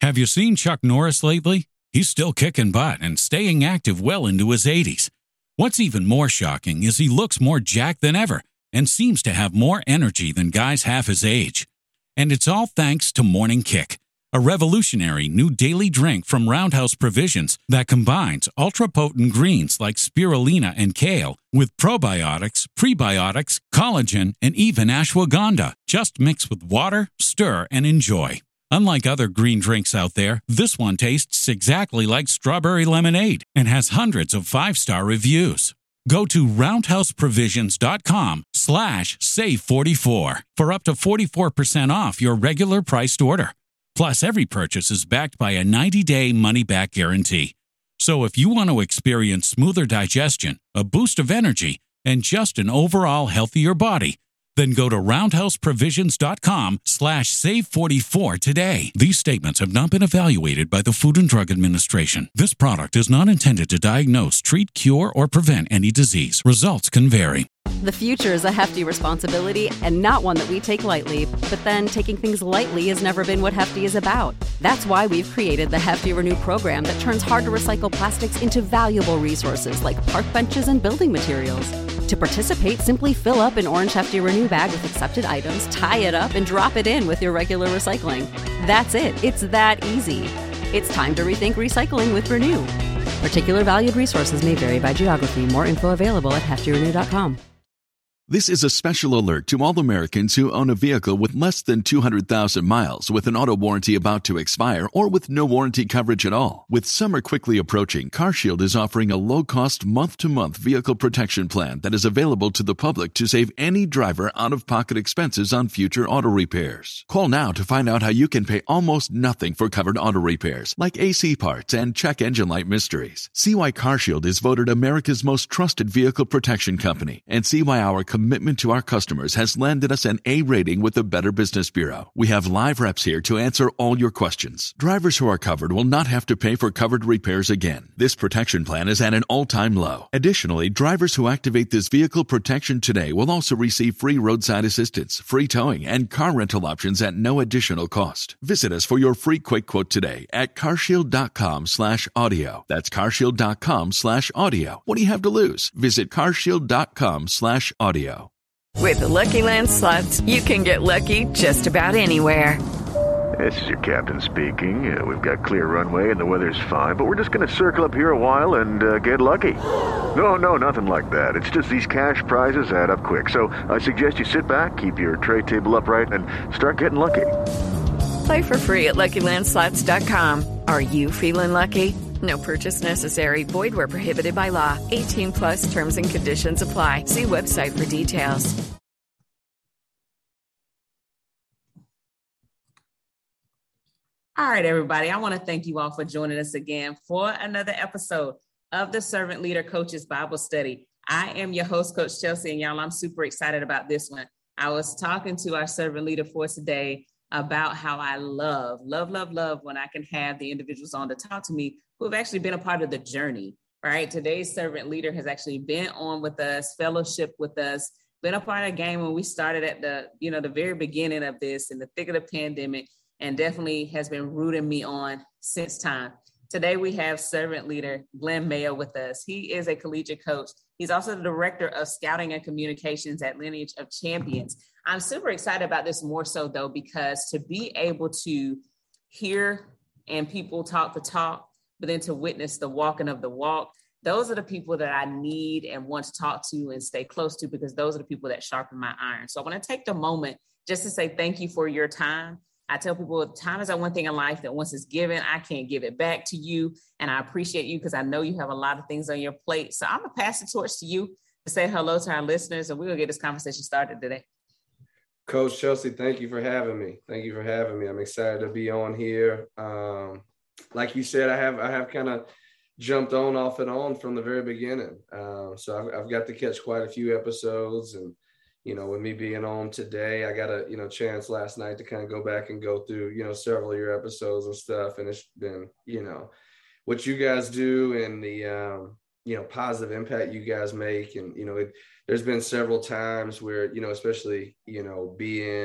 Have you seen Chuck Norris lately? He's still kicking butt and staying active well into his 80s. What's even more shocking is he looks more jacked than ever and seems to have more energy than guys half his age. And it's all thanks to Morning Kick, a revolutionary new daily drink from Roundhouse Provisions that combines ultra-potent greens like spirulina and kale with probiotics, prebiotics, collagen, and even ashwagandha. Just mix with water, stir, and enjoy. Unlike other green drinks out there, this one tastes exactly like strawberry lemonade and has hundreds of 5-star reviews. Go to roundhouseprovisions.com/save44 for up to 44% off your regular priced order. Plus, every purchase is backed by a 90-day money-back guarantee. So if you want to experience smoother digestion, a boost of energy, and just an overall healthier body, then go to roundhouseprovisions.com/save44 today. These statements have not been evaluated by the Food and Drug Administration. This product is not intended to diagnose, treat, cure, or prevent any disease. Results can vary. The future is a hefty responsibility and not one that we take lightly. But then taking things lightly has never been what Hefty is about. That's why we've created the Hefty Renew program that turns hard-to-recycle plastics into valuable resources like park benches and building materials. To participate, simply fill up an orange Hefty Renew bag with accepted items, tie it up, and drop it in with your regular recycling. That's it. It's that easy. It's time to rethink recycling with Renew. Particular valued resources may vary by geography. More info available at heftyrenew.com. This is a special alert to all Americans who own a vehicle with less than 200,000 miles with an auto warranty about to expire or with no warranty coverage at all. With summer quickly approaching, CarShield is offering a low-cost month-to-month vehicle protection plan that is available to the public to save any driver out-of-pocket expenses on future auto repairs. Call now to find out how you can pay almost nothing for covered auto repairs, like AC parts and check engine light mysteries. See why CarShield is voted America's most trusted vehicle protection company, and see why our commitment to our customers has landed us an A rating with the Better Business Bureau. We have live reps here to answer all your questions. Drivers who are covered will not have to pay for covered repairs again. This protection plan is at an all-time low. Additionally, drivers who activate this vehicle protection today will also receive free roadside assistance, free towing, and car rental options at no additional cost. Visit us for your free quick quote today at carshield.com/audio. That's carshield.com/audio. What do you have to lose? Visit carshield.com/audio. With the Lucky Land Slots, you can get lucky just about anywhere. This is your captain speaking. We've got clear runway and the weather's fine, but we're just going to circle up here a while and get lucky. No, nothing like that. It's just these cash prizes add up quick. So I suggest you sit back, keep your tray table upright, and start getting lucky. Play for free at LuckyLandSlots.com. Are you feeling lucky? No purchase necessary. Void where prohibited by law. 18 plus terms and conditions apply. See website for details. All right, everybody. I want to thank you all for joining us again for another episode of the Servant Leader Coaches Bible Study. I am your host, Coach Chelsea, and y'all, I'm super excited about this one. I was talking to our servant leader for today about how I love when I can have the individuals on to talk to me who have actually been a part of the journey, right? Today's servant leader has actually been on with us, fellowship with us, been a part of the game when we started at the very beginning of this in the thick of the pandemic, and definitely has been rooting me on since time. Today, we have servant leader Glenn Mayo with us. He is a collegiate coach. He's also the director of scouting and communications at Lineage of Champions. I'm super excited about this more so, though, because to be able to hear and people talk the talk, but then to witness the walking of the walk, those are the people that I need and want to talk to and stay close to, because those are the people that sharpen my iron. So I want to take the moment just to say thank you for your time. I tell people time is that one thing in life that once it's given, I can't give it back to you. And I appreciate you because I know you have a lot of things on your plate. So I'm going to pass the torch to you to say hello to our listeners, and we're going to get this conversation started today. Coach Chelsea, thank you for having me. I'm excited to be on here. Like you said, I have kind of jumped on off and on from the very beginning. So I've got to catch quite a few episodes, and with me being on today, I got a, chance last night to kind of go back and go through, several of your episodes and stuff. And it's been, what you guys do and the, positive impact you guys make. And, there's been several times where, especially, being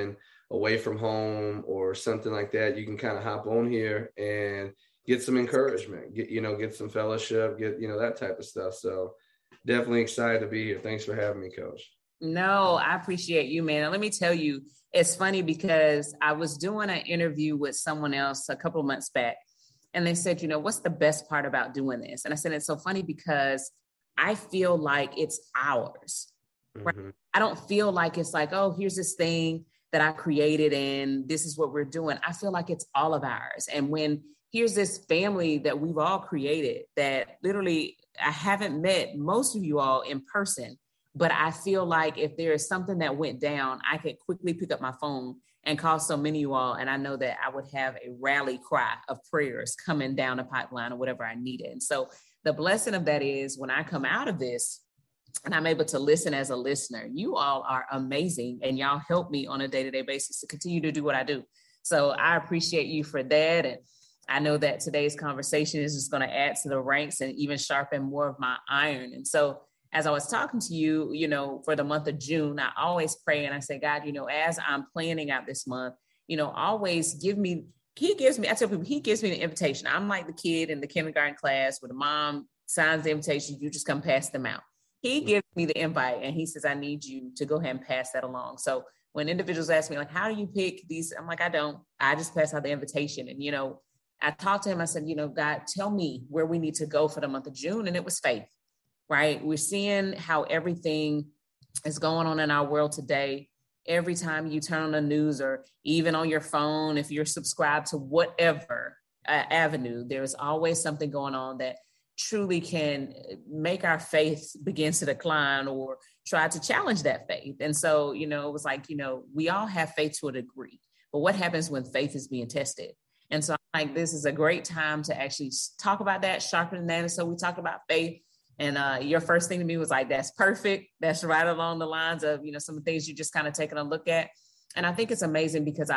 away from home or something like that, you can kind of hop on here and get some encouragement, get some fellowship, get, that type of stuff. So definitely excited to be here. Thanks for having me, Coach. No, I appreciate you, man. And let me tell you, it's funny because I was doing an interview with someone else a couple of months back, and they said, what's the best part about doing this? And I said, it's so funny because I feel like it's ours. Right? Mm-hmm. I don't feel like it's like, oh, here's this thing that I created and this is what we're doing. I feel like it's all of ours. And when here's this family that we've all created that literally I haven't met most of you all in person, but I feel like if there is something that went down, I could quickly pick up my phone and call so many of you all. And I know that I would have a rally cry of prayers coming down the pipeline or whatever I needed. And so the blessing of that is when I come out of this and I'm able to listen as a listener, you all are amazing. And y'all help me on a day-to-day basis to continue to do what I do. So I appreciate you for that. And I know that today's conversation is just going to add to the ranks and even sharpen more of my iron. And so as I was talking to you, for the month of June, I always pray and I say, God, as I'm planning out this month, always I tell people, he gives me the invitation. I'm like the kid in the kindergarten class where the mom signs the invitation. You just come pass them out. He gives me the invite and he says, I need you to go ahead and pass that along. So when individuals ask me like, how do you pick these? I'm like, I just pass out the invitation. And, I talked to him. I said, God, tell me where we need to go for the month of June. And it was faith. Right? We're seeing how everything is going on in our world today. Every time you turn on the news or even on your phone, if you're subscribed to whatever avenue, there's always something going on that truly can make our faith begin to decline or try to challenge that faith. And so, it was like, we all have faith to a degree, but what happens when faith is being tested? And so I'm like, this is a great time to actually talk about that, sharpen that. And so we talk about faith. And your first thing to me was like, that's perfect. That's right along the lines of, some of the things you just kind of taking a look at. And I think it's amazing because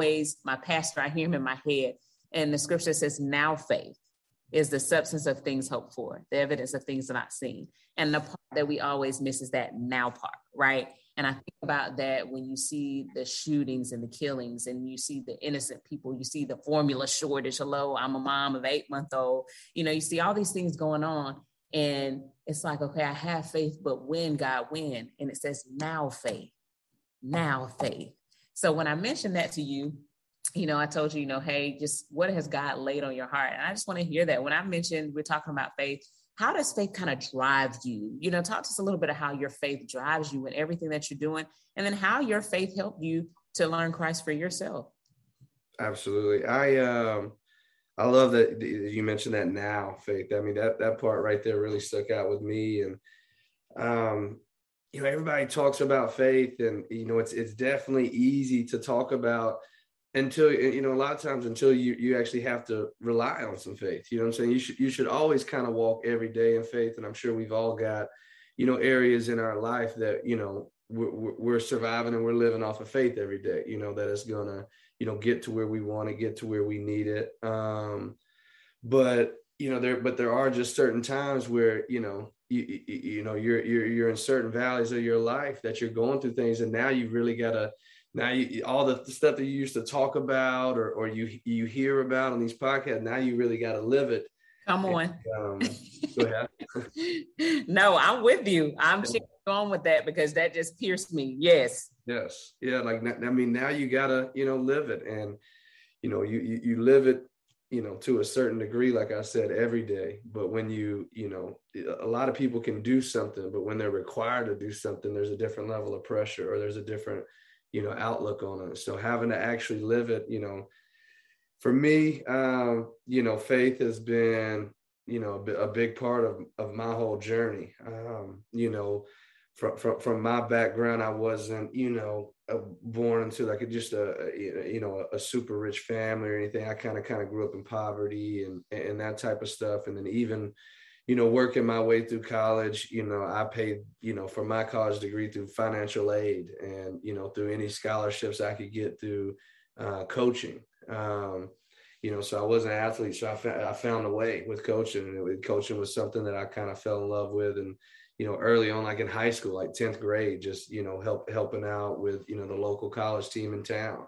my pastor, I hear him in my head, and the scripture says, now faith is the substance of things hoped for, the evidence of things not seen. And the part that we always miss is that now part, right? And I think about that when you see the shootings and the killings and you see the innocent people, you see the formula shortage. Hello, I'm a mom of 8-month-old. You see all these things going on. And it's like, okay, I have faith, but when, God, when? And it says now faith. So when I mentioned that to you, I told you, hey, just what has God laid on your heart? And I just want to hear that. When I mentioned we're talking about faith, how does faith kind of drive you? Talk to us a little bit of how your faith drives you in everything that you're doing, and then how your faith helped you to learn Christ for yourself. Absolutely. I love that you mentioned that now faith. I mean, that part right there really stuck out with me. And, everybody talks about faith and, it's definitely easy to talk about until, a lot of times until you actually have to rely on some faith. You know what I'm saying? You should always kind of walk every day in faith. And I'm sure we've all got, areas in our life that, we're surviving and we're living off of faith every day, that is going to, get to where we want to get to where we need it. But there are just certain times where, you're in certain valleys of your life that you're going through things. And now you really got to, all the stuff that you used to talk about or you hear about on these podcasts, now you really got to live it. Come on. Go ahead. No, I'm with you. I'm going with that because that just pierced me. Yes. Yeah. Like, now you gotta, live it, and, you live it, to a certain degree, like I said, every day. But when a lot of people can do something, but when they're required to do something, there's a different level of pressure or there's a different, outlook on it. So having to actually live it, for me, faith has been, a big part of my whole journey. From my background, I wasn't, born into like a super rich family or anything. I kind of grew up in poverty and that type of stuff. And then even, working my way through college, I paid, for my college degree through financial aid and, through any scholarships I could get through coaching. So I was an athlete, so I found a way with coaching, and coaching was something that I kind of fell in love with. And, early on, like in high school, like 10th grade, just, helping out with, the local college team in town.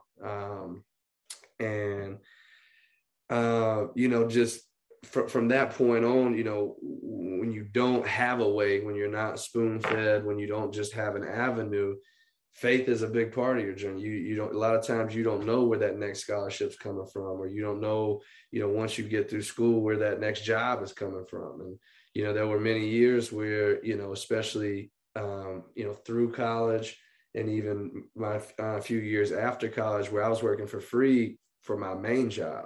Just from that point on, when you don't have a way, when you're not spoon fed, when you don't just have an avenue, faith is a big part of your journey. You don't, a lot of times you don't know where that next scholarship's coming from, or you don't know, once you get through school, where that next job is coming from. And, there were many years where, especially, through college and even my few years after college, where I was working for free for my main job.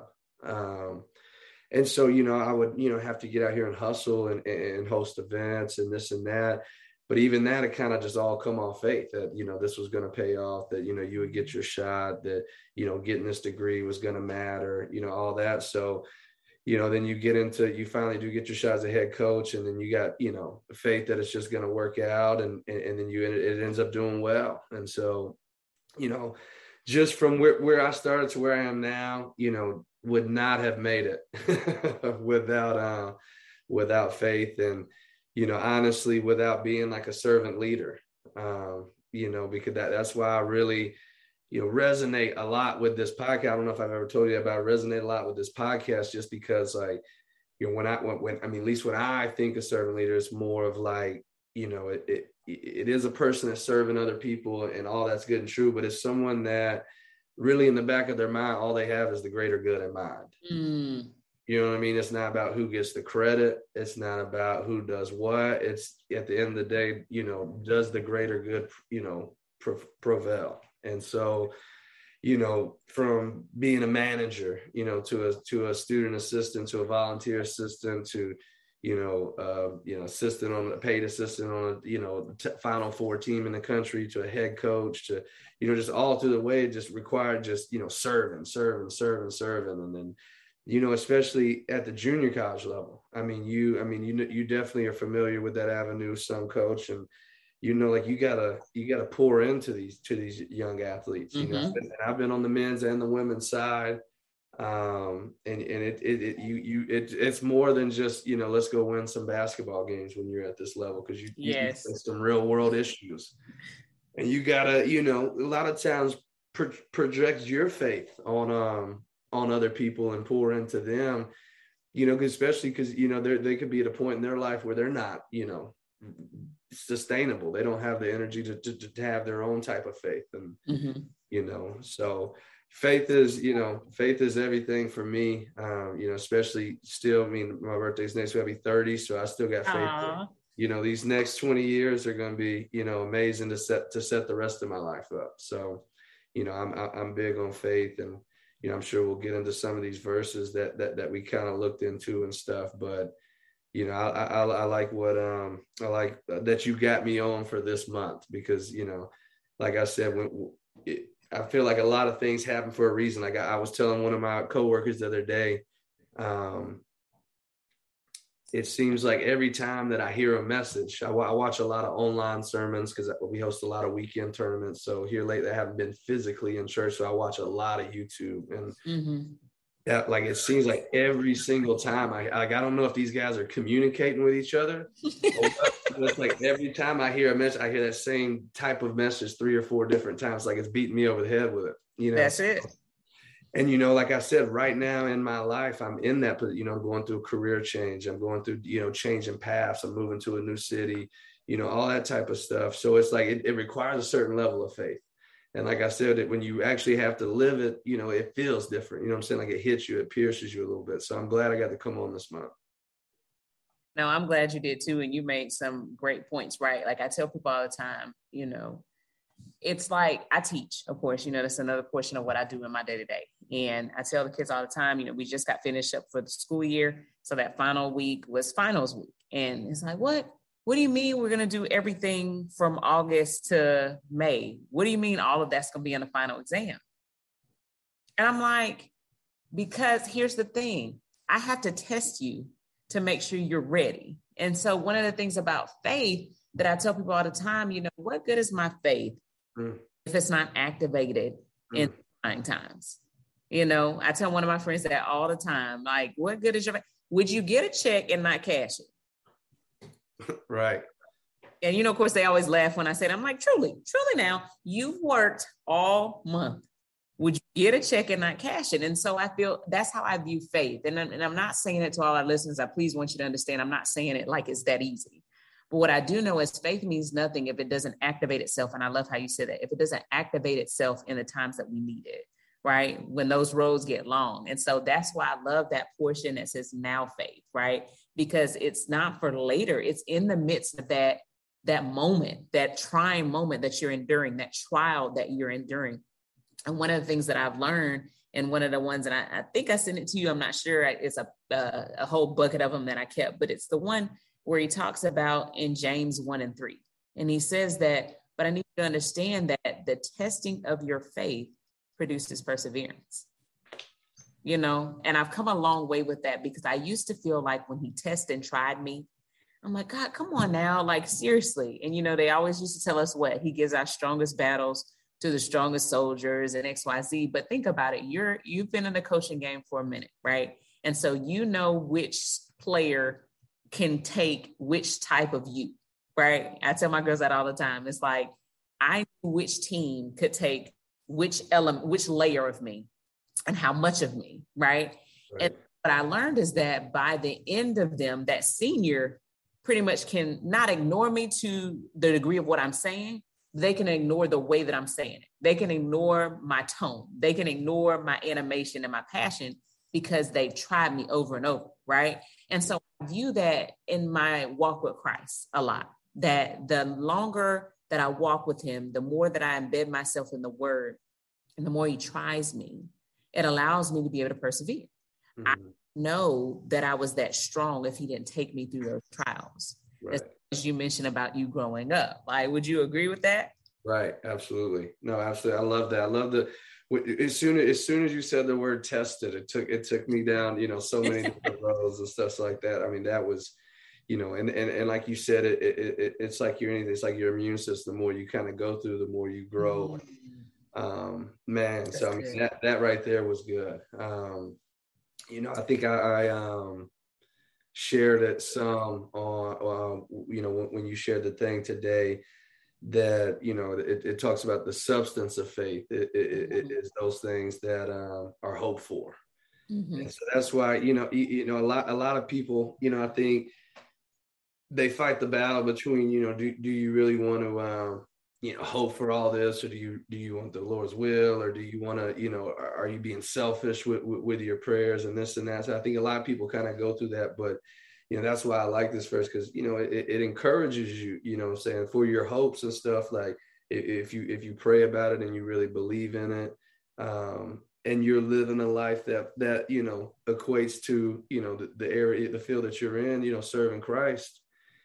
And so, I would, have to get out here and hustle and host events and this and that. But even that, it kind of just all come off faith that, this was going to pay off, that, you would get your shot, that, getting this degree was going to matter, all that. So, then you finally do get your shot as a head coach, and then you got, faith that it's just going to work out, and then it ends up doing well. And so, just from where I started to where I am now, would not have made it without faith, and, honestly, without being like a servant leader, because that's why I really, resonate a lot with this podcast. I don't know if I've ever told you about it. I resonate a lot with this podcast, just because, like, when at least when I think of servant leader, it's more of like, it is a person that's serving other people, and all that's good and true, but it's someone that really in the back of their mind, all they have is the greater good in mind. You know what I mean? It's not about who gets the credit. It's not about who does what. It's, at the end of the day, does the greater good, prevail. And so, from being a manager, to a student assistant, to a volunteer assistant, to, assistant on a paid assistant on a, Final Four team in the country, to a head coach, to, just all through the way, it just required just, serving. And then, especially at the junior college level. You definitely are familiar with that avenue, some coach, and, like you gotta pour into these young athletes. I've been on the men's and the women's side. And it's more than just, let's go win some basketball games when you're at this level, because you face some real world issues, and you gotta, a lot of times project your faith on other people and pour into them, especially because, they could be at a point in their life where they're not, sustainable. They don't have the energy to have their own type of faith. And, so faith is everything for me, especially still, my birthday's next week, I'll be 30. So I still got faith that, these next 20 years are going to be, amazing to set the rest of my life up. So, I'm big on faith, and, I'm sure we'll get into some of these verses that we kind of looked into and stuff, but, I like what, I like that you got me on for this month, because, like I said, I feel like a lot of things happen for a reason. Like I was telling one of my coworkers the other day, it seems like every time that I hear a message, I watch a lot of online sermons, because we host a lot of weekend tournaments. So here lately, I haven't been physically in church, so I watch a lot of YouTube, and that, like, it seems like every single time I don't know if these guys are communicating with each other. It's like every time I hear a message, I hear that same type of message 3 or 4 different times. Like it's beating me over the head with it. That's it. And, like I said, right now in my life, I'm in that, I'm going through a career change. I'm going through, changing paths. I'm moving to a new city, all that type of stuff. So it's like, it requires a certain level of faith. And like I said, when you actually have to live it, it feels different. You know what I'm saying? Like it hits you, it pierces you a little bit. So I'm glad I got to come on this month. No, I'm glad you did too. And you made some great points, right? Like I tell people all the time, it's like I teach, of course, that's another portion of what I do in my day-to-day. And I tell the kids all the time, we just got finished up for the school year. So that final week was finals week. And it's like, what do you mean we're going to do everything from August to May? What do you mean all of that's going to be in the final exam? And I'm like, because here's the thing, I have to test you to make sure you're ready. And so one of the things about faith that I tell people all the time, what good is my faith if it's not activated in trying times? I tell one of my friends that all the time, like, what good is your faith? Would you get a check and not cash it? Right. And, of course, they always laugh when I say it. I'm like, truly now, you've worked all month. Would you get a check and not cash it? And so I feel that's how I view faith. And I'm not saying it to all our listeners. I please want you to understand, I'm not saying it like it's that easy. But what I do know is faith means nothing if it doesn't activate itself. And I love how you said that. If it doesn't activate itself in the times that we need it, right? When those roads get long. And so that's why I love that portion that says now faith, right? Because it's not for later. It's in the midst of that moment, that trying moment that you're enduring, that trial that you're enduring. And one of the things that I've learned, and one of the ones, and I think I sent it to you, I'm not sure, it's a whole bucket of them that I kept, but it's the one where he talks about in James 1:3. And he says that, but I need you to understand that the testing of your faith produces perseverance, and I've come a long way with that, because I used to feel like when he tested and tried me, I'm like, God, come on now, like seriously. And, they always used to tell us what he gives our strongest battles to the strongest soldiers and XYZ. But think about it. You've been in the coaching game for a minute, right? And so which player can take which type of you, right? I tell my girls that all the time. It's like, I knew which team could take which element, which layer of me and how much of me, right? And what I learned is that by the end of them, that senior pretty much can not ignore me to the degree of what I'm saying. They can ignore the way that I'm saying it. They can ignore my tone. They can ignore my animation and my passion, because they've tried me over and over, right? And so I view that in my walk with Christ a lot, that the longer that I walk with him, the more that I embed myself in the word, and the more he tries me, it allows me to be able to persevere. Mm-hmm. I know that I was that strong if he didn't take me through those trials. Right. As you mentioned about you growing up. Like, would you agree with that? Right. Absolutely. No, absolutely. I love that. I love as soon as you said the word tested, it took me down, so many different roads and stuff like that. I mean, that was, and like you said, it's like it's like your immune system. The more you kind of go through, the more you grow. Man. That's so I mean, that right there was good. I think I shared it some on, when you shared the thing today, that, it talks about the substance of faith. It is those things that are hoped for. Mm-hmm. And so that's why, a lot of people, I think they fight the battle between, do you really want to, hope for all this, or do you want the Lord's will, or do you want to, are you being selfish with your prayers and this and that? So I think a lot of people kind of go through that, but that's why I like this verse, because it encourages you, what I'm saying, for your hopes and stuff. Like if you pray about it and you really believe in it, and you're living a life that equates to the area, the field that you're in, serving Christ,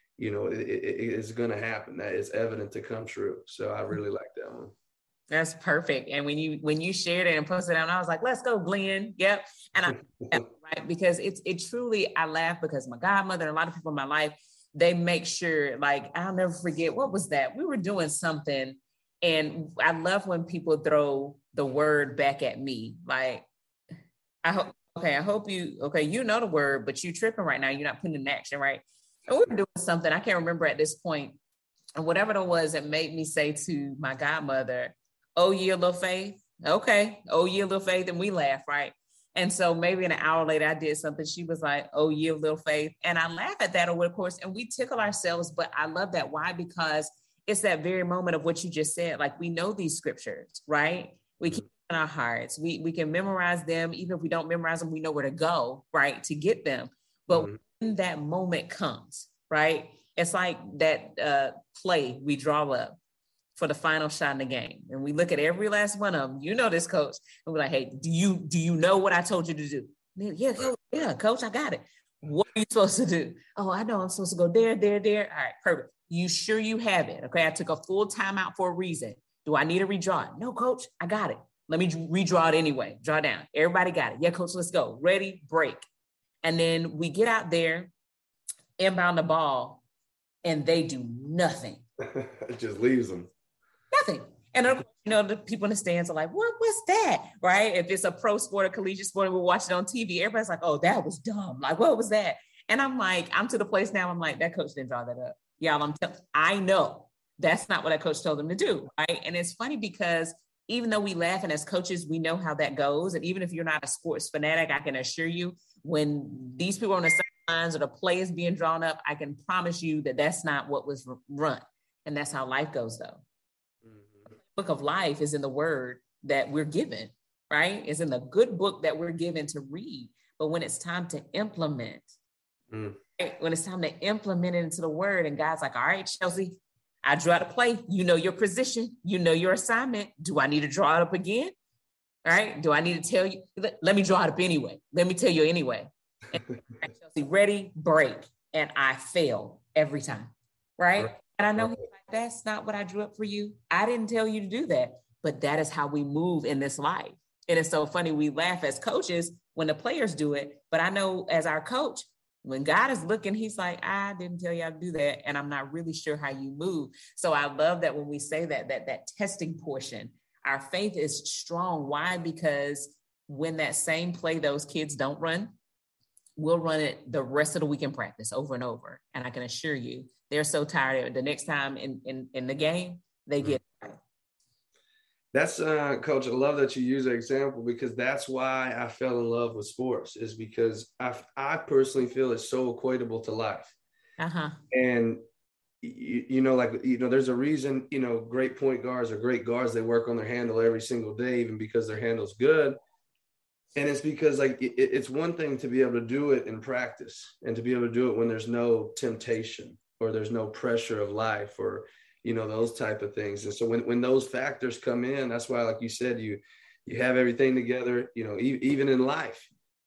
it's going to happen. That is evident to come true. So I really like that one. That's perfect. And when you shared it and posted it out, I was like, let's go, Glenn. Yep. And right, because it truly, I laugh because my godmother and a lot of people in my life, they make sure, like, I'll never forget, what was that? We were doing something, and I love when people throw the word back at me. Like, I hope you know the word, but you tripping right now. You're not putting it in action, right? And we were doing something, I can't remember at this point, and whatever it was, it made me say to my godmother, oh, ye of little faith. Okay. Oh, ye of little faith. And we laugh, right? And so maybe an hour later, I did something. She was like, oh, ye of little faith. And I laugh at that over the course, and we tickle ourselves. But I love that. Why? Because it's that very moment of what you just said. Like, we know these scriptures, right? We keep them in our hearts. We can memorize them. Even if we don't memorize them, we know where to go, right, to get them. But when that moment comes, right, it's like that play we draw up for the final shot in the game. And we look at every last one of them. You know this, coach. And we're like, hey, do you know what I told you to do? Yeah, coach, I got it. What are you supposed to do? Oh, I know I'm supposed to go there. All right, perfect. You sure you have it? Okay, I took a full timeout for a reason. Do I need to redraw it? No, coach, I got it. Let me redraw it anyway. Draw down. Everybody got it. Yeah, coach, let's go. Ready, break. And then we get out there, inbound the ball, and they do nothing. It just leaves them. Nothing. And the people in the stands are like, what's that? Right? If it's a pro sport or collegiate sport and we're watching on TV, everybody's like, oh, that was dumb. Like, what was that? And I'm like, I'm to the place now, I'm like, that coach didn't draw that up. Y'all, I know that's not what a coach told them to do, right? And it's funny because even though we laugh and as coaches, we know how that goes. And even if you're not a sports fanatic, I can assure you when these people are on the sidelines or the play is being drawn up, I can promise you that that's not what was run. And that's how life goes though. The book of life is in the word that we're given, right? It's in the good book that we're given to read. But when it's time to implement, right? When it's time to implement it into the word and God's like, all right, Chelsea, I drew out a play. You know your position. You know your assignment. Do I need to draw it up again? All right. Do I need to tell you? Let me draw it up anyway. Let me tell you anyway. And Chelsea, ready, break. And I fail every time. Right. And I know he's like, that's not what I drew up for you. I didn't tell you to do that. But that is how we move in this life. And it's so funny. We laugh as coaches when the players do it. But I know as our coach, when God is looking, he's like, I didn't tell you how to do that. And I'm not really sure how you move. So I love that when we say that testing portion, our faith is strong. Why? Because when that same play those kids don't run, we'll run it the rest of the week in practice over and over. And I can assure you, they're so tired of it. The next time in the game, they get it right. That's Coach, I love that you use that example because that's why I fell in love with sports is because I personally feel it's so equatable to life. And, there's a reason, great point guards or great guards, they work on their handle every single day, even because their handle's good. And it's because it's one thing to be able to do it in practice and to be able to do it when there's no temptation or there's no pressure of life or, those type of things. And so when those factors come in, that's why, like you said, you have everything together, even in life,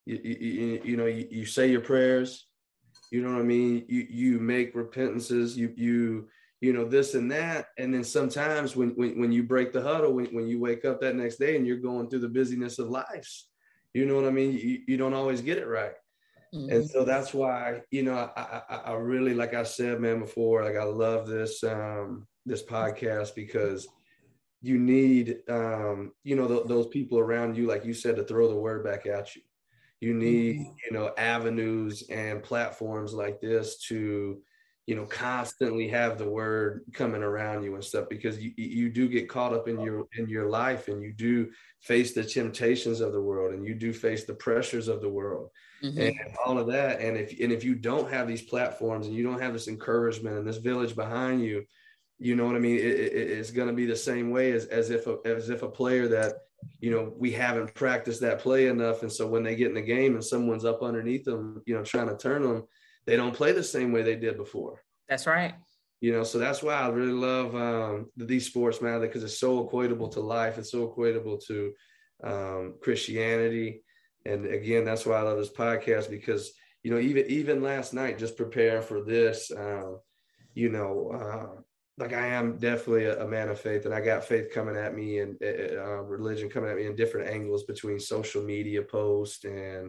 you say your prayers, you know what I mean? You make repentances, you this and that. And then sometimes when you break the huddle, when you wake up that next day and you're going through the busyness of life, you know what I mean? You don't always get it right. And so that's why, I really, like I said, man, before, I love this podcast because you need, those people around you, like you said, to throw the word back at you. You need, avenues and platforms like this to, constantly have the word coming around you and stuff, because you do get caught up in your life and you do face the temptations of the world and you do face the pressures of the world and all of that. And if you don't have these platforms and you don't have this encouragement and this village behind you, you know what I mean? It's going to be the same way as if a player that, we haven't practiced that play enough. And so when they get in the game and someone's up underneath them, trying to turn them, they don't play the same way they did before. That's right. So that's why I really love these sports, man, because it's so equatable to life. It's so equatable to Christianity. And again, that's why I love this podcast because, even last night, just preparing for this, I am definitely a man of faith, and I got faith coming at me and religion coming at me in different angles between social media posts and,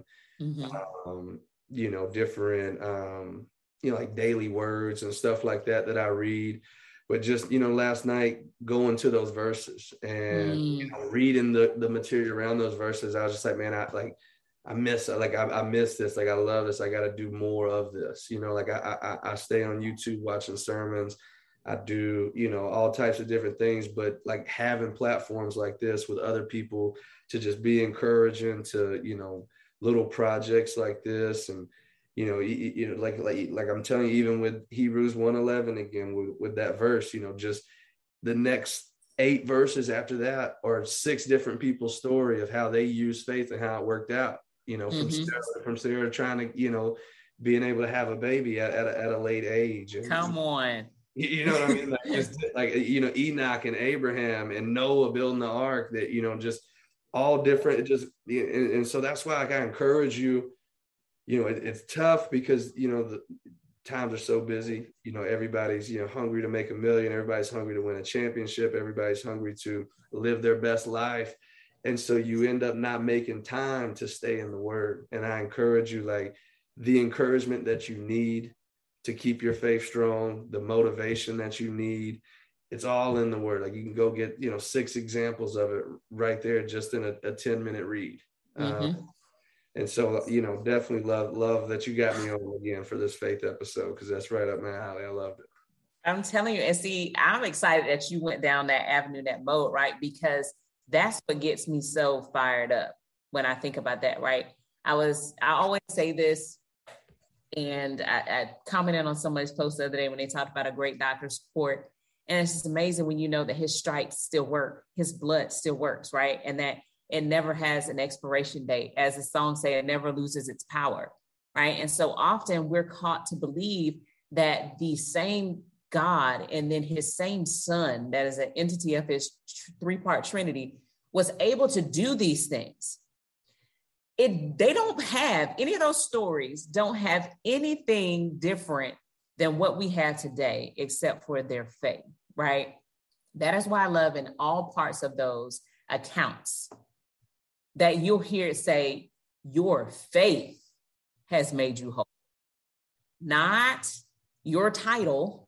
different, like daily words and stuff like that I read. But just, last night going to those verses and reading the material around those verses, I was just like, man, I miss this. I love this. I got to do more of this. I stay on YouTube watching sermons. I do, all types of different things, but having platforms like this with other people to just be encouraging to, little projects like this. And, like I'm telling you, even with Hebrews 1:11 again, with that verse, just the next 8 verses after that are 6 different people's story of how they used faith and how it worked out, from Sarah trying to, being able to have a baby at a late age. And, come on. You know what I mean? Enoch and Abraham and Noah building the ark, that, just all different. And so that's why I encourage you, it's tough because, the times are so busy, everybody's, hungry to make $1 million. Everybody's hungry to win a championship. Everybody's hungry to live their best life. And so you end up not making time to stay in the word. And I encourage you, the encouragement that you need to keep your faith strong, the motivation that you need, it's all in the word. You can go get, 6 examples of it right there, just in a 10-minute read. And so, definitely love that you got me on again for this faith episode, because that's right up my alley. I loved it. I'm telling you, and see, I'm excited that you went down that avenue, that mode, right? Because that's what gets me so fired up when I think about that, right? I always say this, and I commented on somebody's post the other day when they talked about a great doctor's report. And it's just amazing when you know that his stripes still work, his blood still works, right? And that it never has an expiration date. As the song say, it never loses its power, right? And so often we're caught to believe that the same God and then his same son, that is an entity of his three-part Trinity, was able to do these things. They don't have any of those stories, don't have anything different than what we have today, except for their faith, right? That is why I love in all parts of those accounts that you'll hear it say, your faith has made you whole. Not your title,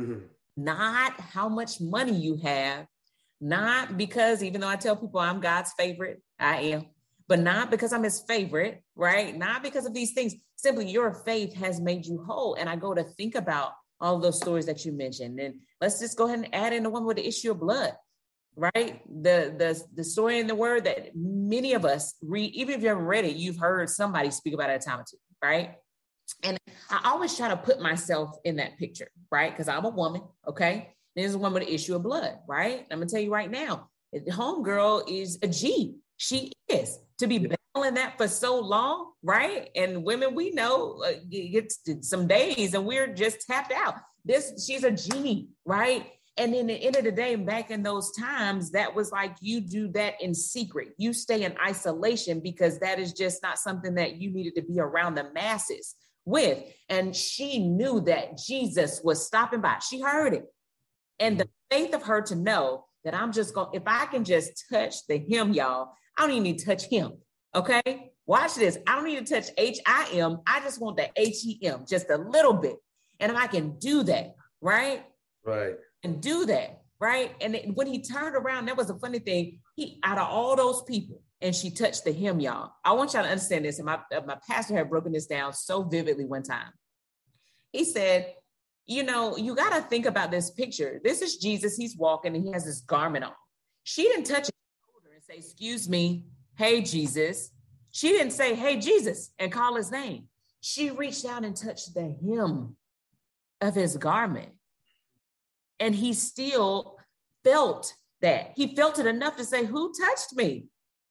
not how much money you have, not because, even though I tell people I'm God's favorite, I am, but not because I'm his favorite, right? Not because of these things. Simply your faith has made you whole. And I go to think about all of those stories that you mentioned. And let's just go ahead and add in the one with the issue of blood, right? The story in the word that many of us read, even if you haven't read it, you've heard somebody speak about it a time or two, right? And I always try to put myself in that picture, right? Because I'm a woman, okay? There's a woman with the issue of blood, right? I'm gonna tell you right now, the homegirl is a G. She is. To be battling that for so long, right? And women, we know it's some days and we're just tapped out. She's a G, right? And then at the end of the day, back in those times, that was like, you do that in secret. You stay in isolation because that is just not something that you needed to be around the masses with. And she knew that Jesus was stopping by. She heard it. And the faith of her to know that I'm just going, if I can just touch the hem, y'all, I don't even need to touch him. Okay. Watch this. I don't need to touch H-I-M. I just want the H-E-M just a little bit. And if I can do that, right? Right. And do that, right? And when he turned around, that was a funny thing. He, out of all those people, and she touched the hem, y'all. I want y'all to understand this. And my pastor had broken this down so vividly one time. He said, you know, you got to think about this picture. This is Jesus. He's walking and he has this garment on. She didn't touch his shoulder and say, excuse me, hey, Jesus. She didn't say, hey, Jesus, and call his name. She reached out and touched the hem of his garment. And he still felt that. He felt it enough to say, who touched me?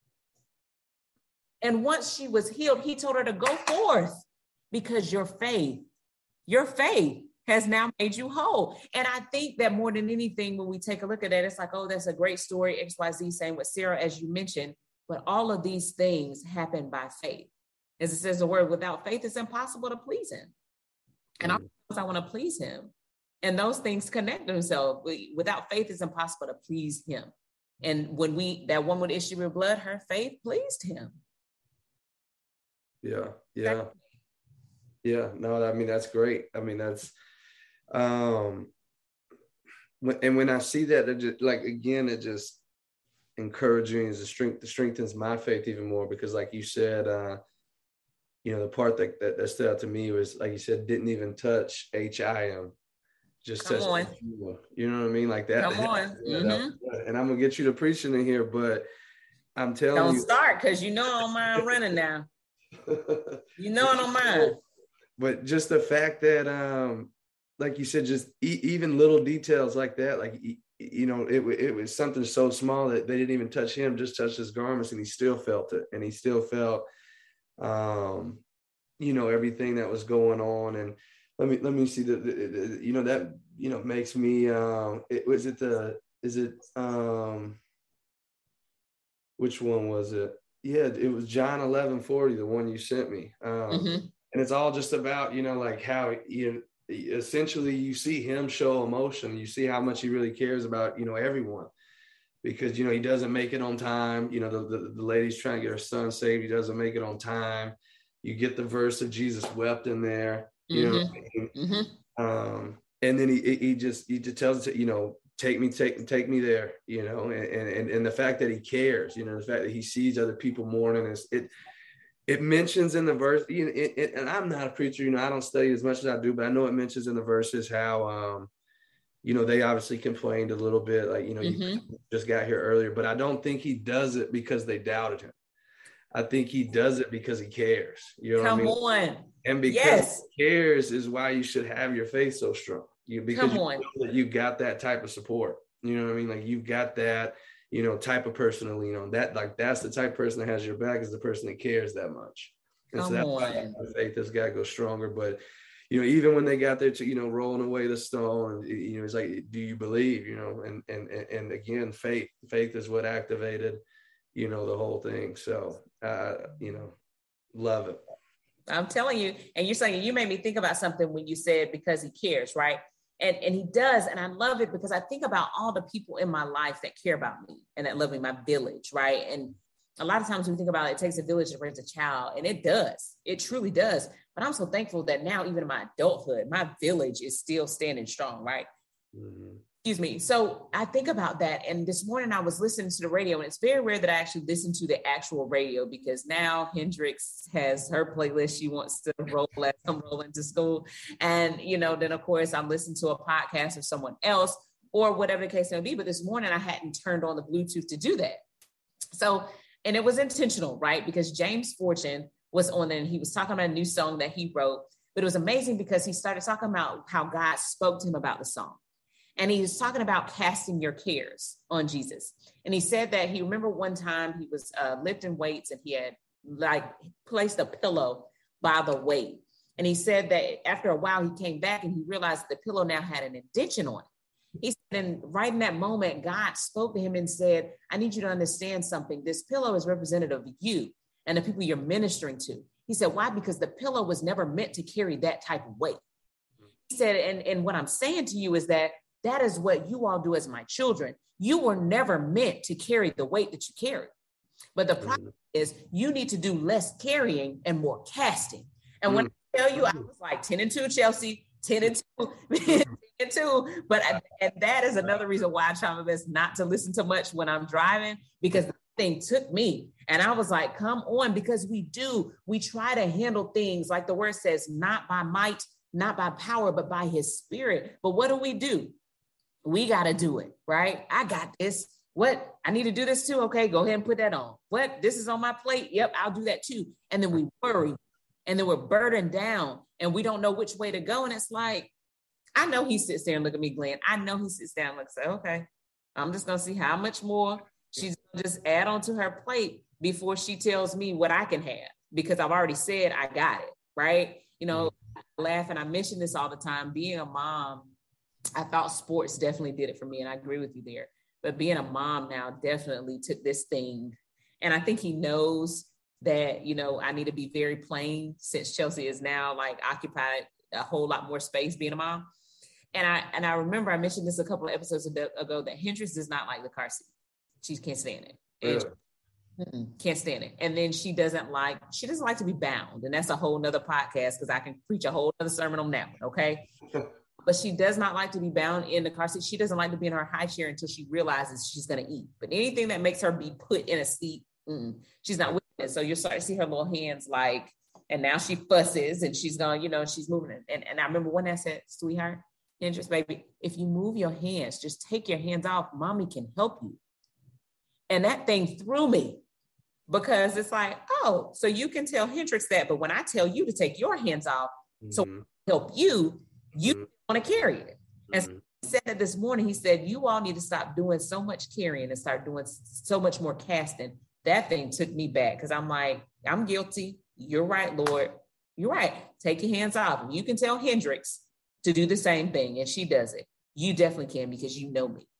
And once she was healed, he told her to go forth because your faith has now made you whole. And I think that more than anything, when we take a look at that, it's like, oh, that's a great story, XYZ, same with Sarah, as you mentioned, but all of these things happen by faith. As it says the word, without faith, it's impossible to please him. And I want to please him. And those things connect themselves. Without faith, it's impossible to please him. And when that woman with issue with blood, her faith pleased him. Yeah. No, I mean, that's great. I mean, that's, and when I see that, it just, like, again, it just encouraging is strengthens my faith even more, because like you said, you know, the part that stood out to me was, like you said, didn't even touch H-I-M. Just touch, you know what I mean? Like that. Come on. And I'm gonna get you to preaching in here, but I'm telling you. Don't start, because you know I don't mind running now. You know I don't mind. But just the fact that, like you said, just even little details like that, like, you know, it was something so small that they didn't even touch him, just touched his garments, and he still felt it. And he still felt, you know, everything that was going on. And let me see the you know, that, you know, makes me, which one was it? Yeah, it was John 11:40, the one you sent me. And it's all just about, you know, like how, you know, essentially you see him show emotion. You see how much he really cares about, you know, everyone, because, you know, he doesn't make it on time. You know, the lady's trying to get her son saved. He doesn't make it on time. You get the verse of Jesus wept in there, you know what I mean? And then he just tells it, you know, take me there, you know, and the fact that he cares, you know, the fact that he sees other people mourning, it mentions in the verse, you know, and I'm not a preacher, you know, I don't study as much as I do, but I know it mentions in the verses how, they obviously complained a little bit, like, you just got here earlier, but I don't think he does it because they doubted him. I think he does it because he cares. Come on. And because he cares is why you should have your faith so strong. Because you got that type of support. You know what I mean? Like, you've got that, type of person to lean on. That, like, that's the type of person that has your back, is the person that cares that much. And so that's why the faith has got to go stronger. But even when they got there to, rolling away the stone, it's like, do you believe, and again, faith is what activated, the whole thing. So, love it. I'm telling you, and you're saying, you made me think about something when you said, because he cares, right? And he does. And I love it because I think about all the people in my life that care about me and that love me, my village, right? And a lot of times we think about it takes a village to raise a child, and it does. It truly does. But I'm so thankful that now, even in my adulthood, my village is still standing strong, right? Mm-hmm. Excuse me. So I think about that. And this morning I was listening to the radio, and it's very rare that I actually listen to the actual radio, because now Hendrix has her playlist she wants to roll as I'm rolling to school. And, then of course I'm listening to a podcast of someone else or whatever the case may be. But this morning I hadn't turned on the Bluetooth to do that. So, and it was intentional, right? Because James Fortune was on there, and he was talking about a new song that he wrote, but it was amazing because he started talking about how God spoke to him about the song. And he was talking about casting your cares on Jesus. And he said that he remember one time he was lifting weights, and he had placed a pillow by the weight. And he said that after a while he came back and he realized the pillow now had an indention on it. He said, and right in that moment, God spoke to him and said, I need you to understand something. This pillow is representative of you and the people you're ministering to. He said, why? Because the pillow was never meant to carry that type of weight. He said, and what I'm saying to you is that is what you all do as my children. You were never meant to carry the weight that you carry. But the problem is you need to do less carrying and more casting. And when I tell you, I was like 10-2, Chelsea, 10-2, 10-2. But and that is another reason why I try my best not to listen to much when I'm driving, because the thing took me. And I was like, come on, because we try to handle things like the word says, not by might, not by power, but by his spirit. But what do? We got to do it, right? I got this. What? I need to do this too. Okay, go ahead and put that on. What? This is on my plate. Yep, I'll do that too. And then we worry, and then we're burdened down, and we don't know which way to go. And it's like, I know he sits there and look at me, Glenn. I know he sits down and looks like, okay, I'm just going to see how much more she's going to just add on to her plate before she tells me what I can have, because I've already said I got it, right? I laugh, and I mention this all the time. Being a mom, I thought sports definitely did it for me, and I agree with you there. But being a mom now definitely took this thing. And I think he knows that, I need to be very plain, since Chelsea is now occupied a whole lot more space being a mom. And I remember I mentioned this a couple of episodes ago, that Hendrix does not like the car seat. She can't stand it. Really? Can't stand it. And then she doesn't like to be bound. And that's a whole nother podcast, because I can preach a whole other sermon on that one. Okay. But she does not like to be bound in the car seat. She doesn't like to be in her high chair until she realizes she's going to eat. But anything that makes her be put in a seat, she's not with it. So you'll start to see her little hands and now she fusses, and she's going, she's moving it. And I remember one that said, sweetheart, Hendrix, baby, if you move your hands, just take your hands off. Mommy can help you. And that thing threw me, because it's like, oh, so you can tell Hendrix that, but when I tell you to take your hands off, so help you want to carry it. And so he said that this morning. He said, you all need to stop doing so much carrying and start doing so much more casting. That thing took me back, because I'm like, I'm guilty. You're right, Lord. You're right. Take your hands off. You can tell Hendrix to do the same thing, and she does it. You definitely can, because you know me.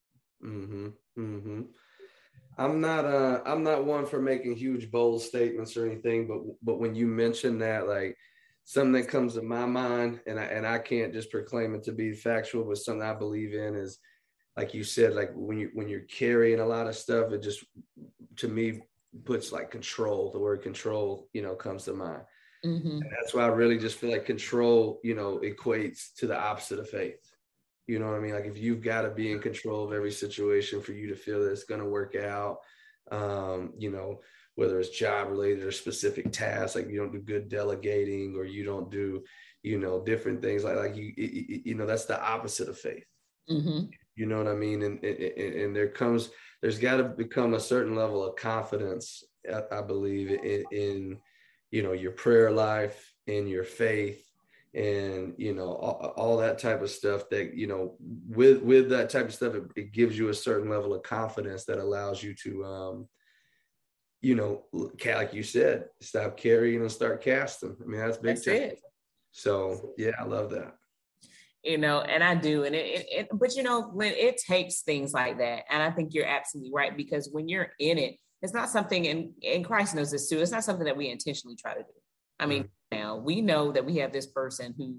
I'm not one for making huge bold statements or anything, but when you mention that, something that comes to my mind, and I can't just proclaim it to be factual, but something I believe in is, like you said, when you're carrying a lot of stuff, it just, to me, puts control. The word control, comes to mind. And that's why I really just feel like control, equates to the opposite of faith. You know what I mean? If you've got to be in control of every situation for you to feel that it's going to work out, whether it's job related or specific tasks, you don't do good delegating, or you don't do, different things that's the opposite of faith. Mm-hmm. You know what I mean? And there's got to become a certain level of confidence, I believe, in your prayer life, in your faith, and, all that type of stuff that, with that type of stuff, it gives you a certain level of confidence that allows you to, like you said, stop carrying and start casting. I mean, that's big time. It. So yeah, I love that. And I do. And but when it takes things like that, and I think you're absolutely right, because when you're in it, it's not something, and Christ knows this too, it's not something that we intentionally try to do. I mean, now we know that we have this person who,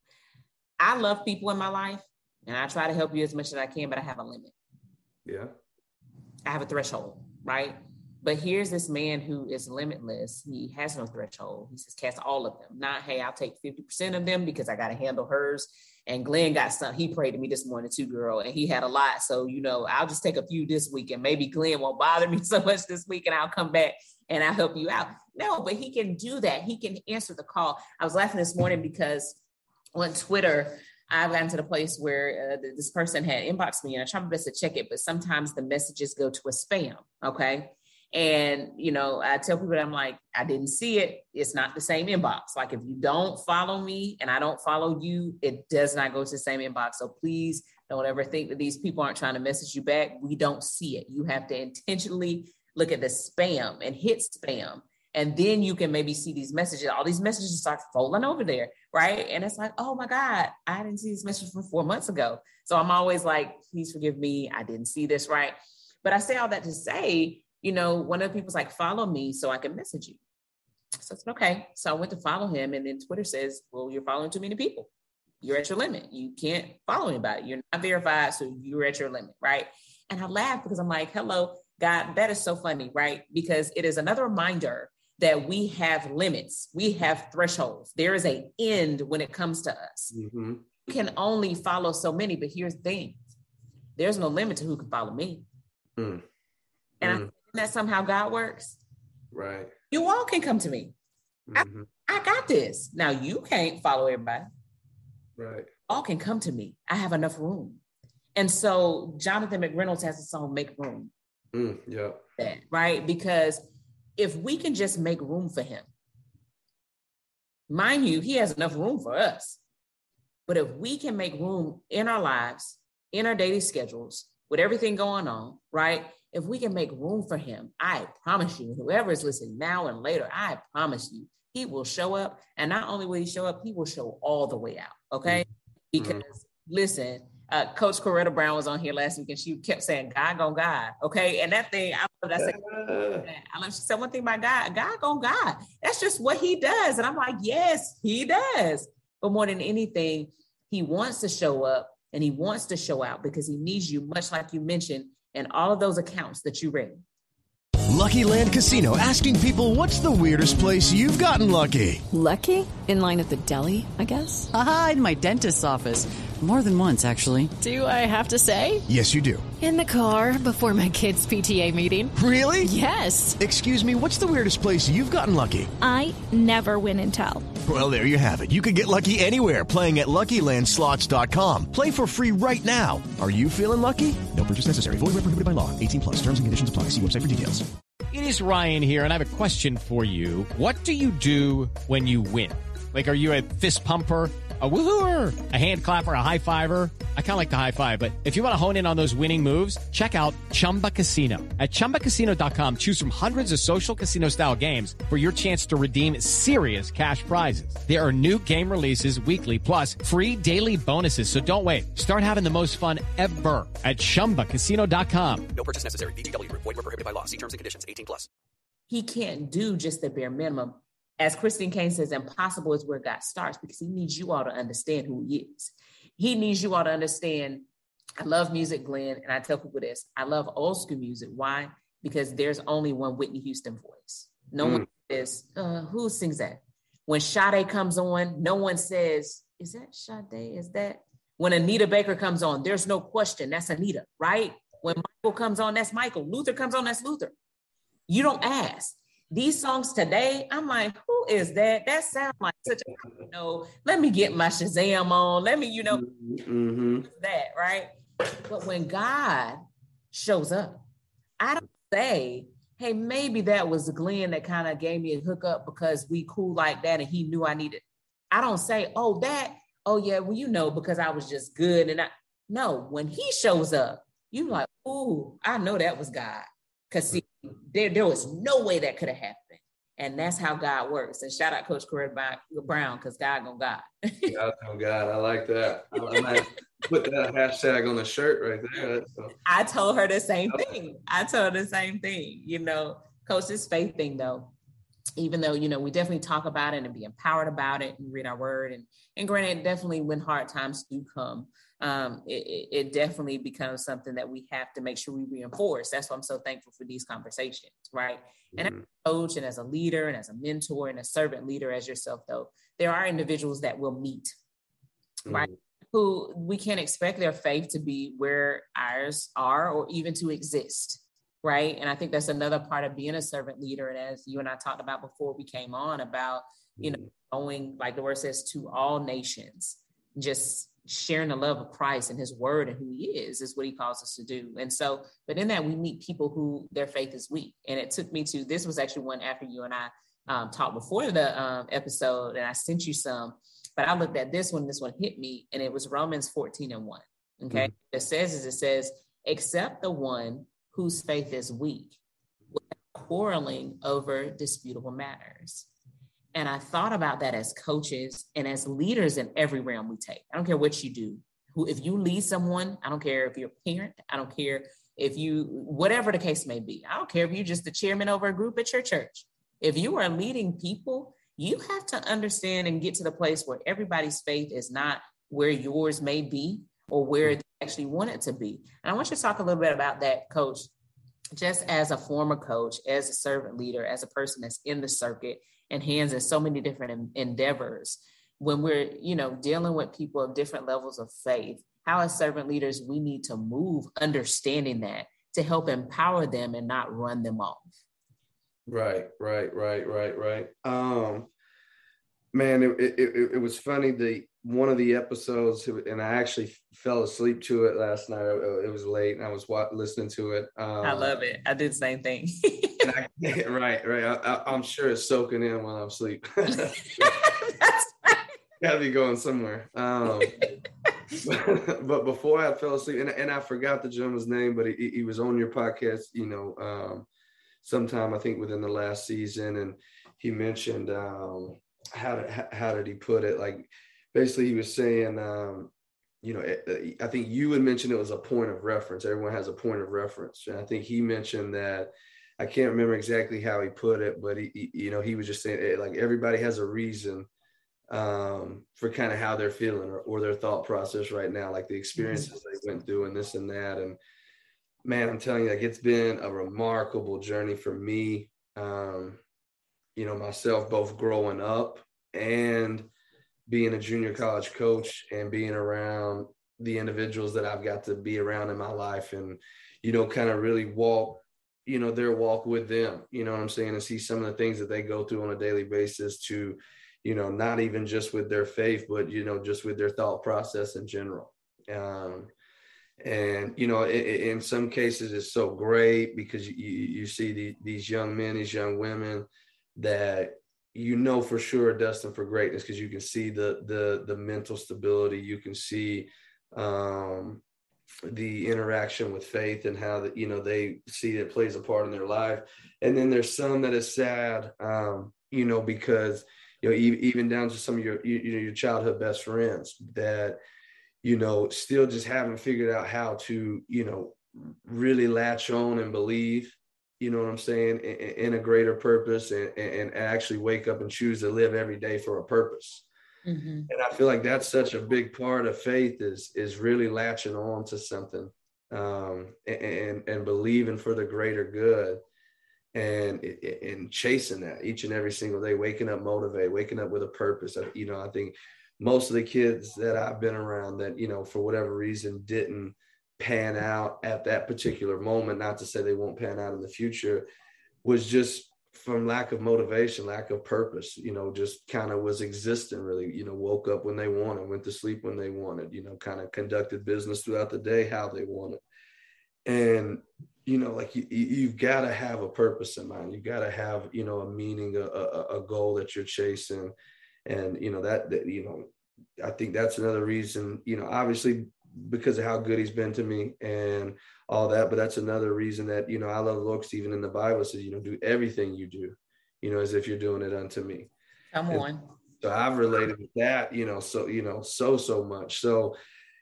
I love people in my life and I try to help you as much as I can, but I have a limit. Yeah. I have a threshold, right? But here's this man who is limitless. He has no threshold. He says, cast all of them. Not, hey, I'll take 50% of them because I got to handle hers. And Glenn got some. He prayed to me this morning too, girl, and he had a lot. So, I'll just take a few this week, and maybe Glenn won't bother me so much this week, and I'll come back and I'll help you out. No, but he can do that. He can answer the call. I was laughing this morning because on Twitter, I've gotten to the place where this person had inboxed me, and I try my best to check it, but sometimes the messages go to a spam. Okay. And, I tell people that I'm like, I didn't see it. It's not the same inbox. Like, if you don't follow me and I don't follow you, it does not go to the same inbox. So please don't ever think that these people aren't trying to message you back. We don't see it. You have to intentionally look at the spam and hit spam. And then you can maybe see these messages. All these messages start falling over there, right? And it's like, oh my God, I didn't see this message from 4 months ago. So I'm always like, please forgive me. I didn't see this, right? But I say all that to say, one of the people's like, follow me so I can message you. So it's okay. So I went to follow him, and then Twitter says, well, you're following too many people. You're at your limit. You can't follow anybody. You're not verified. So you're at your limit, right? And I laughed because I'm like, hello, God, that is so funny, right? Because it is another reminder that we have limits. We have thresholds. There is an end when it comes to us. Mm-hmm. You can only follow so many, but here's the thing. There's no limit to who can follow me. And I think that somehow God works. Right. You all can come to me. Mm-hmm. I got this. Now you can't follow everybody. Right. All can come to me. I have enough room. And so Jonathan McReynolds has a song, Make Room. Yeah. Right? Because if we can just make room for him, mind you, he has enough room for us. But if we can make room in our lives, in our daily schedules, with everything going on, right? If we can make room for him, I promise you, whoever is listening now and later, I promise you, he will show up. And not only will he show up, he will show all the way out. Okay. Because listen, Coach Coretta Brown was on here last week and she kept saying, God gon' God. Okay. And that thing, I love that. She said one thing about God, God gon' God. That's just what he does. And I'm like, yes, he does. But more than anything, he wants to show up and he wants to show out because he needs you, much like you mentioned, in all of those accounts that you read. Lucky Land Casino, asking people, what's the weirdest place you've gotten lucky? Lucky? In line at the deli, I guess? Aha, in my dentist's office. More than once, actually. Do I have to say? Yes, you do. In the car before my kids' PTA meeting. Really? Yes. Excuse me, what's the weirdest place you've gotten lucky? I never win and tell. Well, there you have it. You can get lucky anywhere, playing at LuckyLandSlots.com. Play for free right now. Are you feeling lucky? No purchase necessary. Void where prohibited by law. 18+. Terms and conditions apply. See website for details. It is Ryan here, and I have a question for you. What do you do when you win? Like, are you a fist pumper, a woohooer, a hand clapper, a high fiver? I kind of like the high five, but if you want to hone in on those winning moves, check out Chumba Casino. At ChumbaCasino.com, choose from hundreds of social casino-style games for your chance to redeem serious cash prizes. There are new game releases weekly, plus free daily bonuses. So don't wait. Start having the most fun ever at ChumbaCasino.com. No purchase necessary. VGW. Void where prohibited by law. See terms and conditions. 18+. He can't do just the bare minimum. As Christine Kane says, impossible is where God starts because he needs you all to understand who he is. He needs you all to understand. I love music, Glenn, and I tell people this. I love old school music. Why? Because there's only one Whitney Houston voice. No one says, who sings that? When Sade comes on, no one says, is that Sade? Is that? When Anita Baker comes on, there's no question. That's Anita, right? When Michael comes on, that's Michael. Luther comes on, that's Luther. You don't ask. these songs today, I'm like, who is that? That sounds like such a, let me get my Shazam on. Let me, that, right? But when God shows up, I don't say, hey, maybe that was Glenn that kind of gave me a hookup because we cool like that and he knew I needed. I don't say, oh yeah, well, because I was just good. And no, when he shows up, you like, ooh, I know that was God. Because see, there was no way that could have happened. And that's how God works. And shout out Coach Corey Brown, because God gonna God. God gonna God. I like that. I might put that hashtag on the shirt right there. I told her the same thing. Coach's faith thing, though, even though, we definitely talk about it and be empowered about it and read our word. And granted, definitely when hard times do come, it definitely becomes something that we have to make sure we reinforce. That's why I'm so thankful for these conversations, right? And as a coach and as a leader and as a mentor and a servant leader as yourself, though, there are individuals that we'll meet, right? Who we can't expect their faith to be where ours are or even to exist, right? And I think that's another part of being a servant leader. And as you and I talked about before we came on about, going, like the word says, to all nations, just sharing the love of Christ and his word and who he is what he calls us to do. And so, but in that we meet people who their faith is weak. And it took me to, this was actually one after you and I talked before the episode, and I sent you some, but I looked at this one hit me, and it was Romans 14:1. Okay. It says, except the one whose faith is weak, without quarreling over disputable matters. And I thought about that as coaches and as leaders in every realm we take. I don't care what you do. If you lead someone, I don't care if you're a parent. I don't care if you, whatever the case may be. I don't care if you're just the chairman over a group at your church. If you are leading people, you have to understand and get to the place where everybody's faith is not where yours may be or where they actually want it to be. And I want you to talk a little bit about that, Coach, just as a former coach, as a servant leader, as a person that's in the circuit and hands in so many different endeavors. When we're, dealing with people of different levels of faith, how as servant leaders, we need to move understanding that to help empower them and not run them off. Right. Man, it was funny. One of the episodes, and I actually fell asleep to it last night. It was late, and I was listening to it. I love it. I did the same thing. Right. I'm sure it's soaking in while I'm asleep. That's right. Gotta be going somewhere. But before I fell asleep, and I forgot the gentleman's name, but he was on your podcast, sometime I think within the last season, and he mentioned how did he put it? Like, basically, he was saying, I think you had mentioned it was a point of reference. Everyone has a point of reference, and I think he mentioned that. I can't remember exactly how he put it, but he was just saying like everybody has a reason for kind of how they're feeling or their thought process right now, like the experiences they went through and this and that. And man, I'm telling you, like, it's been a remarkable journey for me. Myself, both growing up and being a junior college coach and being around the individuals that I've got to be around in my life and, kind of really walk, their walk with them, what I'm saying, and see some of the things that they go through on a daily basis to, not even just with their faith, but, just with their thought process in general. In some cases it's so great because you see these young men, these young women that, for sure are destined for greatness because you can see the mental stability, you can see the interaction with faith and how that, they see it plays a part in their life. And then there's some that is sad, because, even down to some of your childhood best friends that, still just haven't figured out how to, really latch on and believe, what I'm saying, in a greater purpose and actually wake up and choose to live every day for a purpose. Mm-hmm. And I feel like that's such a big part of faith is really latching on to something and believing for the greater good and chasing that each and every single day, waking up motivated, waking up with a purpose. I think most of the kids that I've been around that, for whatever reason didn't pan out at that particular moment, not to say they won't pan out in the future, was just from lack of motivation, lack of purpose, just kind of was existing really, woke up when they wanted, went to sleep when they wanted, kind of conducted business throughout the day, how they wanted. And, like you've got to have a purpose in mind. You've got to have, a meaning, a goal that you're chasing. And, I think that's another reason, obviously because of how good he's been to me and all that, but that's another reason that, I love looks even in the Bible says, do everything you do, as if you're doing it unto me. Come on. So I've related with that, so much. So,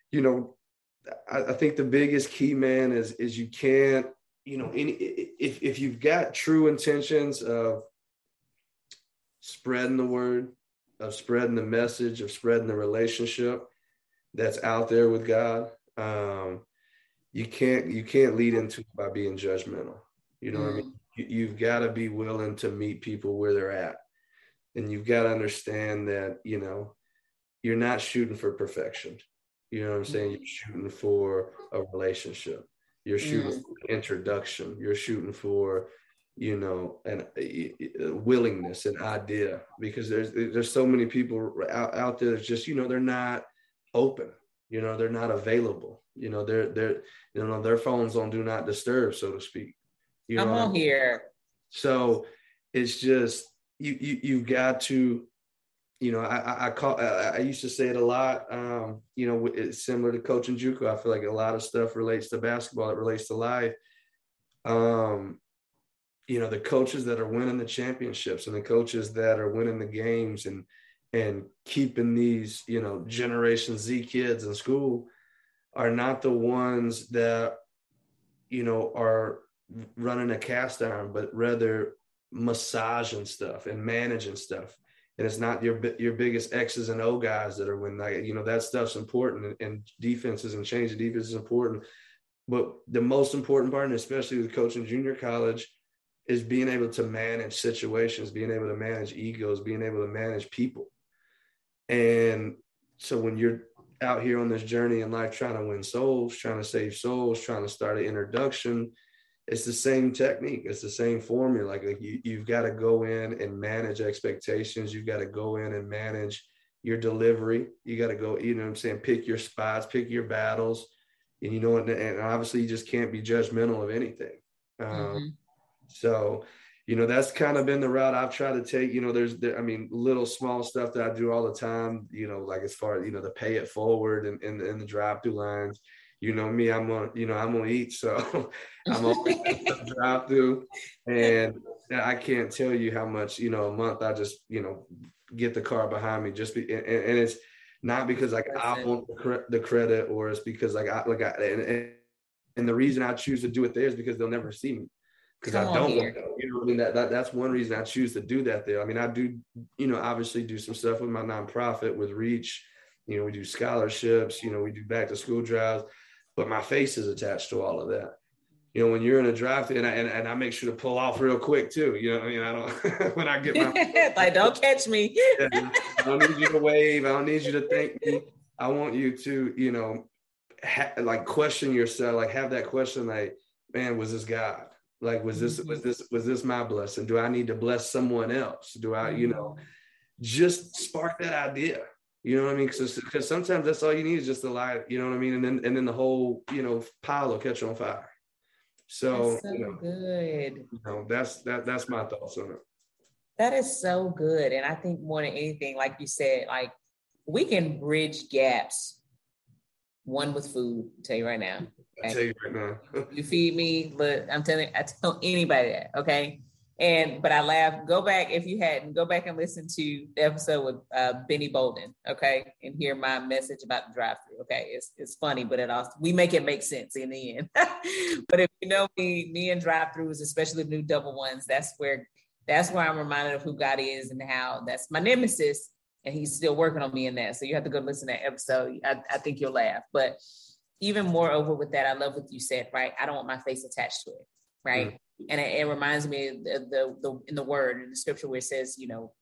I think the biggest key, man, is you can't, if you've got true intentions of spreading the word, of spreading the message, of spreading the relationship that's out there with God, you can't lead into it by being judgmental. What I mean? You've got to be willing to meet people where they're at. And you've got to understand that, you're not shooting for perfection. You know what I'm saying? You're shooting for a relationship. You're shooting for introduction. You're shooting for, an willingness, an idea, because there's so many people out there that's just, they're not open, they're not available, their phones on do not disturb, so to speak. Come on here. So it's just, you've got to, I used to say it a lot, it's similar to coaching JUCO. I feel like a lot of stuff relates to basketball. It relates to life. The coaches that are winning the championships and the coaches that are winning the games and keeping these, Generation Z kids in school are not the ones that, are running a cast iron, but rather massaging stuff and managing stuff. And it's not your biggest X's and O guys that are winning. That stuff's important, and defenses and change of defense is important. But the most important part, and especially with coaching junior college, is being able to manage situations, being able to manage egos, being able to manage people. And so when you're out here on this journey in life, trying to win souls, trying to save souls, trying to start an introduction, it's the same technique. It's the same formula. Like you've got to go in and manage expectations. You've got to go in and manage your delivery. You got to go, pick your spots, pick your battles. And, and obviously you just can't be judgmental of anything. So, that's kind of been the route I've tried to take. There's little small stuff that I do all the time, like as far as, the pay it forward and the drive-through lines. Me, I'm gonna eat. So I'm always drive-through, and I can't tell you how much, a month I just, get the car behind me and it's not because I want the credit, or it's because and the reason I choose to do it there is because they'll never see me. Because I don't want to, that's one reason I choose to do that there. I do, obviously do some stuff with my nonprofit with Reach. We do scholarships, we do back to school drives, but my face is attached to all of that. When you're in a drive, and I make sure to pull off real quick too. I don't, when I get my, don't catch me. I don't need you to wave. I don't need you to thank me. I want you to, question yourself, have that question, man, was this God? Was this my blessing? Do I need to bless someone else? Do I, just spark that idea? You know what I mean? Because sometimes that's all you need is just a light. You know what I mean? And then the whole, pile will catch on fire. So, good. That's my thoughts on it. That is so good. And I think more than anything, like you said, we can bridge gaps. One with food, I'll tell you right now. Okay? I'll tell you right now. You feed me, look, I tell anybody that, okay? But I laugh. Go back, if you hadn't, go back and listen to the episode with Benny Bolden, okay? And hear my message about the drive-thru, okay? It's funny, but we make it make sense in the end. But if you know me and drive-thrus, especially the new double ones, that's where I'm reminded of who God is and how that's my nemesis. And he's still working on me in that. So you have to go listen to that episode. I think you'll laugh. But even moreover with that, I love what you said, right? I don't want my face attached to it, right? Mm-hmm. And it reminds me of the in the word, in the scripture where it says,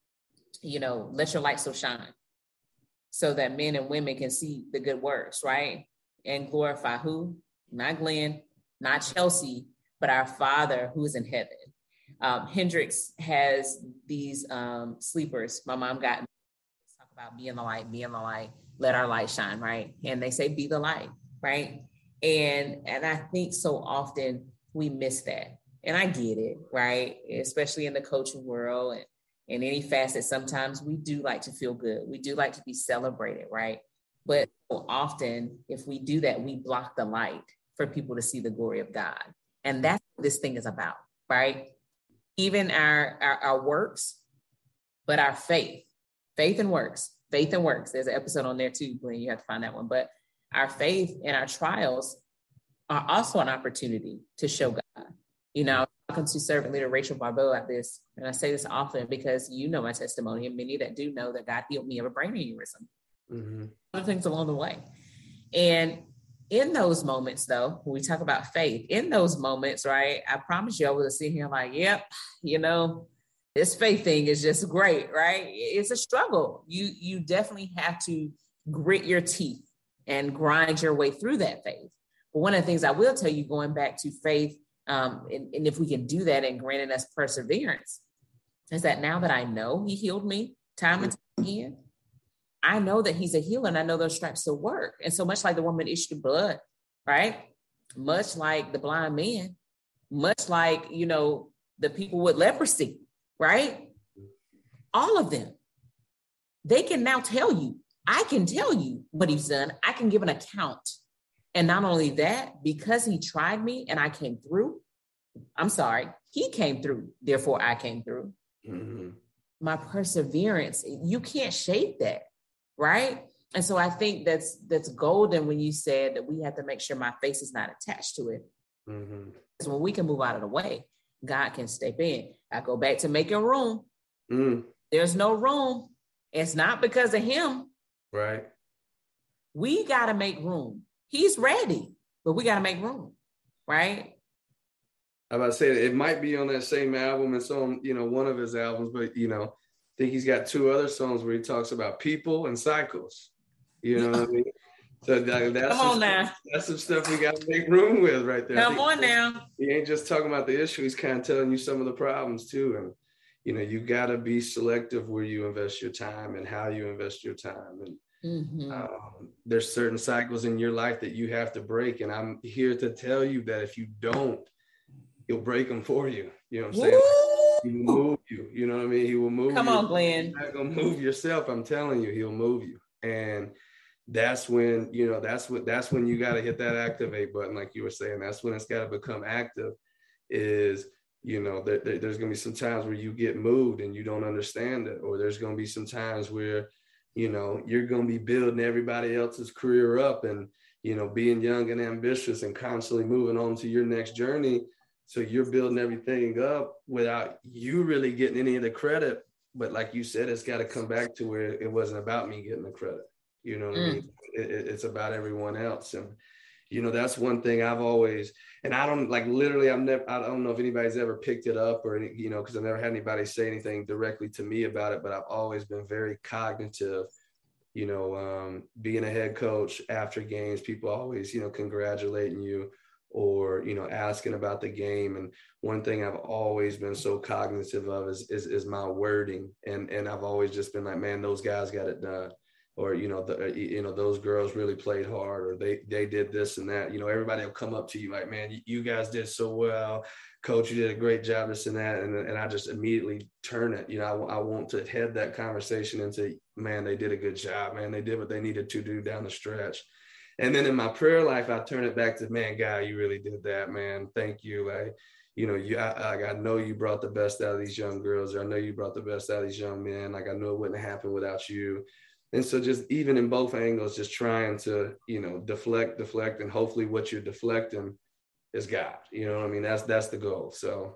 let your light so shine so that men and women can see the good works, right? And glorify who? Not Glenn, not Chelsea, but our Father who's in heaven. Hendrix has these sleepers. My mom got talk about being the light, let our light shine, right? And they say, be the light, right? And I think so often we miss that. And I get it, right? Especially in the coaching world and in any facet, sometimes we do like to feel good. We do like to be celebrated, right? But so often, if we do that, we block the light for people to see the glory of God. And that's what this thing is about, right? Even our works, but our faith and works. There's an episode on there too, Glenn, you have to find that one. But our faith and our trials are also an opportunity to show God. You know, I was talking to servant leader Rachel Barbeau about this, and I say this often because you know my testimony, and many that do know that God healed me of a brain aneurysm. Mm-hmm. Other things along the way. And in those moments, though, when we talk about faith, in those moments, right, I promise you I was sitting here like, yep, you know, this faith thing is just great, right? It's a struggle. You definitely have to grit your teeth and grind your way through that faith. But one of the things I will tell you, going back to faith, and if we can do that and granting us perseverance, is that now that I know he healed me time and time again, I know that he's a healer, and I know those stripes will work. And so much like the woman issued blood, right? Much like the blind man, much like, you know, the people with leprosy, right? All of them, they can now tell you, I can tell you what he's done. I can give an account. And not only that, because he tried me and I came through, he came through, therefore I came through. Mm-hmm. My perseverance, you can't shake that, right? And so I think that's golden when you said that we have to make sure my face is not attached to it. Mm-hmm. Because when we can move out of the way, God can step in. I go back to making room. There's no room. It's not because of him. Right. We got to make room. He's ready, but we got to make room, right? I was about to say, it might be on that same album. It's on, you know, one of his albums, but, you know, I think he's got two other songs where he talks about people and cycles. You know what I mean? So that's Come on now. That's some stuff we got to make room with right there. Come on now. He ain't just talking about the issue. He's kind of telling you some of the problems too. And, you know, you got to be selective where you invest your time and how you invest your time. And there's certain cycles in your life that you have to break. And I'm here to tell you that if you don't, he'll break them for you. You know what I'm saying? He will move you. You know what I mean? He will move you. Come on, Glenn. You're not going to move yourself. I'm telling you, he'll move you. And that's when, you know, that's when you got to hit that activate button. Like you were saying, that's when it's got to become active is, you know, there's going to be some times where you get moved and you don't understand it. Or there's going to be some times where, you know, you're going to be building everybody else's career up and, you know, being young and ambitious and constantly moving on to your next journey. So you're building everything up without you really getting any of the credit. But like you said, it's got to come back to where it wasn't about me getting the credit. You know what I mean? It's about everyone else. And, you know, that's one thing I've always, and I don't like literally, I don't know if anybody's ever picked it up or, you know, because I've never had anybody say anything directly to me about it, but I've always been very cognitive, you know, being a head coach after games, people always, you know, congratulating you or, you know, asking about the game. And one thing I've always been so cognitive of is my wording. And I've always just been like, man, those guys got it done. Or, you know, those girls really played hard, or they did this and that. You know, everybody will come up to you like, man, you guys did so well. Coach, you did a great job, this and that. And I just immediately turn it. You know, I want to head that conversation into, man, they did a good job, man. They did what they needed to do down the stretch. And then in my prayer life, I turn it back to, man, God, you really did that, man. Thank you. Like, you know, I know you brought the best out of these young girls, or I know you brought the best out of these young men. Like, I know it wouldn't happen without you. And so just even in both angles, just trying to, you know, deflect, and hopefully what you're deflecting is God. You know what I mean? That's the goal. So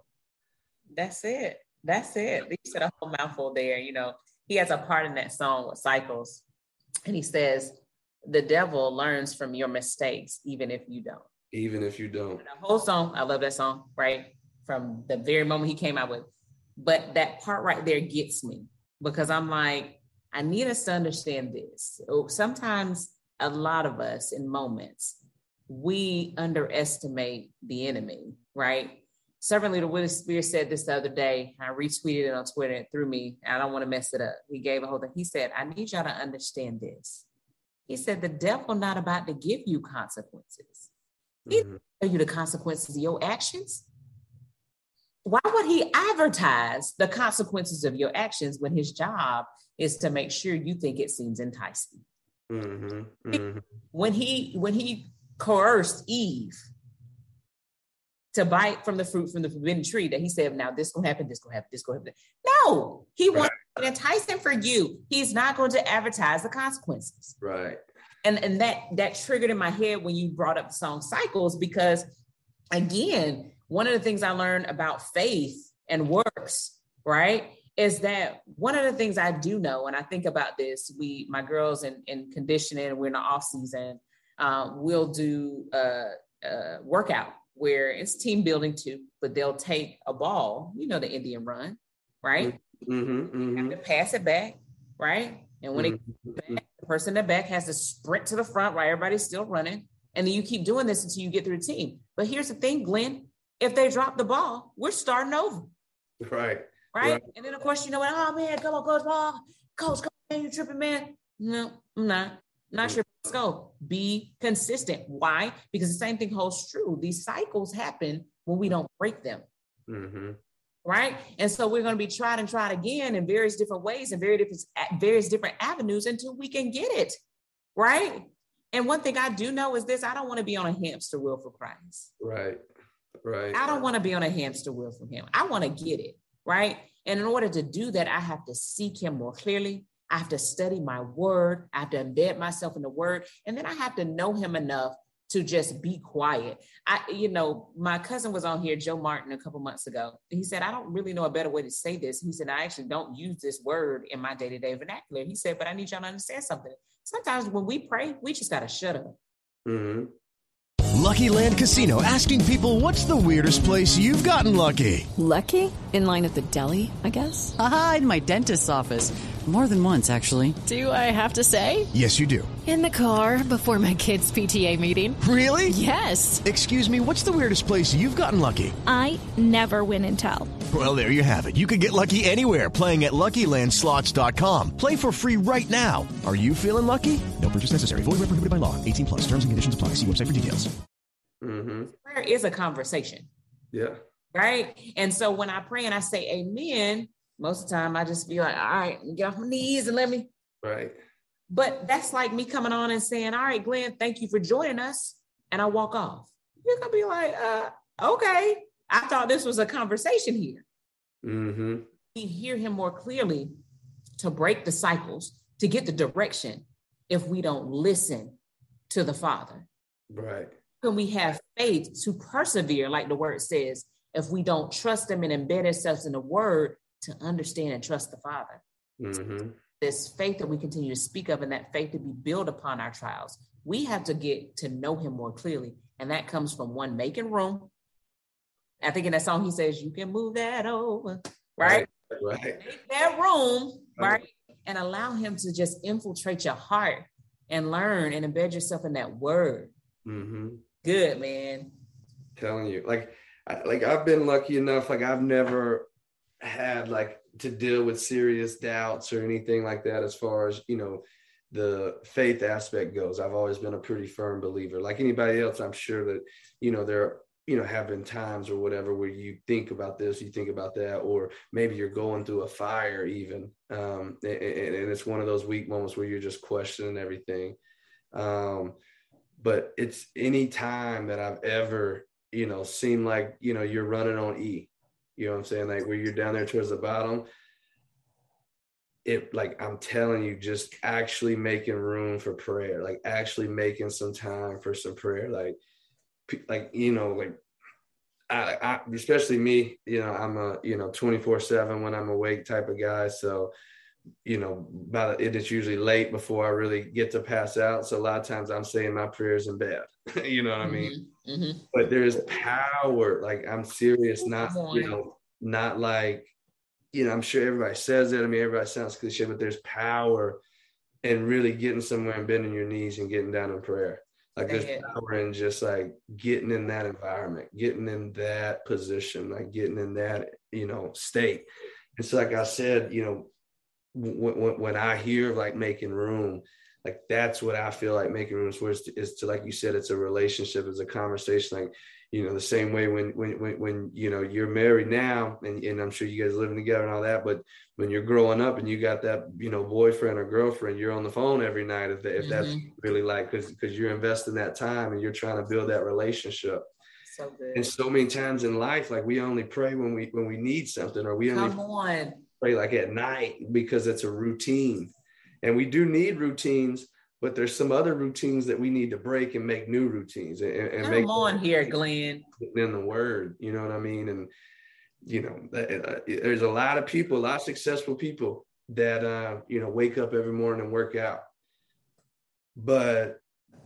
that's it. You said a whole mouthful there. You know, he has a part in that song with Cycles, and he says, the devil learns from your mistakes, even if you don't. Even if you don't. The whole song, I love that song, right? From the very moment he came out with. But that part right there gets me, because I'm like, I need us to understand this. Sometimes a lot of us in moments, we underestimate the enemy, right? Servant leader Willie Spears said this the other day. I retweeted it on Twitter. It threw me. I don't want to mess it up. He gave a whole thing. He said, I need y'all to understand this. He said, the devil not about to give you consequences. He's going to tell you the consequences of your actions. Why would he advertise the consequences of your actions when his job is to make sure you think it seems enticing? When he coerced Eve to bite from the fruit from the forbidden tree, that he said, now this gonna happen, this gonna happen, this gonna happen. No, he wants to entice him for you. He's not going to advertise the consequences. Right. And that triggered in my head when you brought up the song Cycles, because again, one of the things I learned about faith and works, right, is that one of the things I do know, and I think about this, my girls in conditioning, we're in the off season, we'll do a workout where it's team building too, but they'll take a ball, the Indian run, right? Have to pass it back, right? And when it back, the person in the back has to sprint to the front while everybody's still running. And then you keep doing this until you get through the team. But here's the thing, Glenn, if they drop the ball, we're starting over. Right. And then of course, oh man, come on, coach, man, you tripping, man. No, I'm not sure. Let's go. Be consistent. Why? Because the same thing holds true. These cycles happen when we don't break them. Right? And so we're going to be tried and tried again in various different ways and various different avenues until we can get it. Right? And one thing I do know is this: I don't want to be on a hamster wheel for Christ. Right. I don't want to be on a hamster wheel for him. I want to get it. Right? And in order to do that, I have to seek him more clearly. I have to study my word. I have to embed myself in the word. And then I have to know him enough to just be quiet. My cousin was on here, Joe Martin, a couple months ago. He said, I don't really know a better way to say this. He said, I actually don't use this word in my day-to-day vernacular. He said, but I need y'all to understand something. Sometimes when we pray, we just got to shut up. Lucky Land Casino, asking people, what's the weirdest place you've gotten lucky? Lucky? In line at the deli, I guess? Aha, in my dentist's office. More than once, actually. Do I have to say? Yes, you do. In the car before my kids' PTA meeting. Really? Yes. Excuse me, what's the weirdest place you've gotten lucky? I never win and tell. Well, there you have it. You can get lucky anywhere, playing at LuckyLandSlots.com. Play for free right now. Are you feeling lucky? No purchase necessary. Void where prohibited by law. 18 plus. Terms and conditions apply. See website for details. Prayer is a conversation. Yeah. Right? And so when I pray and I say amen, most of the time I just be like, all right, get off my knees and let me. Right. But that's like me coming on and saying, all right, Glenn, thank you for joining us. And I walk off. You're going to be like, okay, I thought this was a conversation here. We hear him more clearly to break the cycles, to get the direction if we don't listen to the Father. Right. Can we have faith to persevere, like the word says, if we don't trust him and embed ourselves in the word to understand and trust the Father? This faith that we continue to speak of and that faith to be built upon our trials, we have to get to know him more clearly. And that comes from one, making room. I think in that song, he says, you can move that over, right? Make that room, right? And allow him to just infiltrate your heart and learn and embed yourself in that word. Good, man. Telling you, like I've been lucky enough, like I've never had like to deal with serious doubts or anything like that as far as, the faith aspect goes. I've always been a pretty firm believer. Like anybody else, I'm sure that, there have been times or whatever where you think about this, you think about that, or maybe you're going through a fire even. And it's one of those weak moments where you're just questioning everything. But it's any time that I've ever, seemed like, you're running on E, you know what I'm saying? Like where you're down there towards the bottom, I'm telling you, just actually making room for prayer, like actually making some time for some prayer. I especially me, I'm a, 24/7 when I'm awake type of guy. So, it's usually late before I really get to pass out. So a lot of times I'm saying my prayers in bed, you know what I mean? But there's power, like I'm serious, not like, I'm sure everybody says that. I mean, everybody sounds cliche, but there's power in really getting somewhere and bending your knees and getting down in prayer. Like there's power in just like getting in that environment, getting in that position, like getting in that, state. It's like I said, when I hear like making room, like that's what I feel like making room for is to, like you said, it's a relationship, it's a conversation. Like, the same way when you're married now and I'm sure you guys living together and all that, but when you're growing up and you got that, boyfriend or girlfriend, you're on the phone every night if that's really like, because you're investing that time and you're trying to build that relationship. So good. And so many times in life, like we only pray when we need something, or we only pray like at night because it's a routine. And we do need routines, but there's some other routines that we need to break and make new routines and make on here, Glenn. In the word, you know what I mean? And, there's a lot of people, a lot of successful people that, wake up every morning and work out. But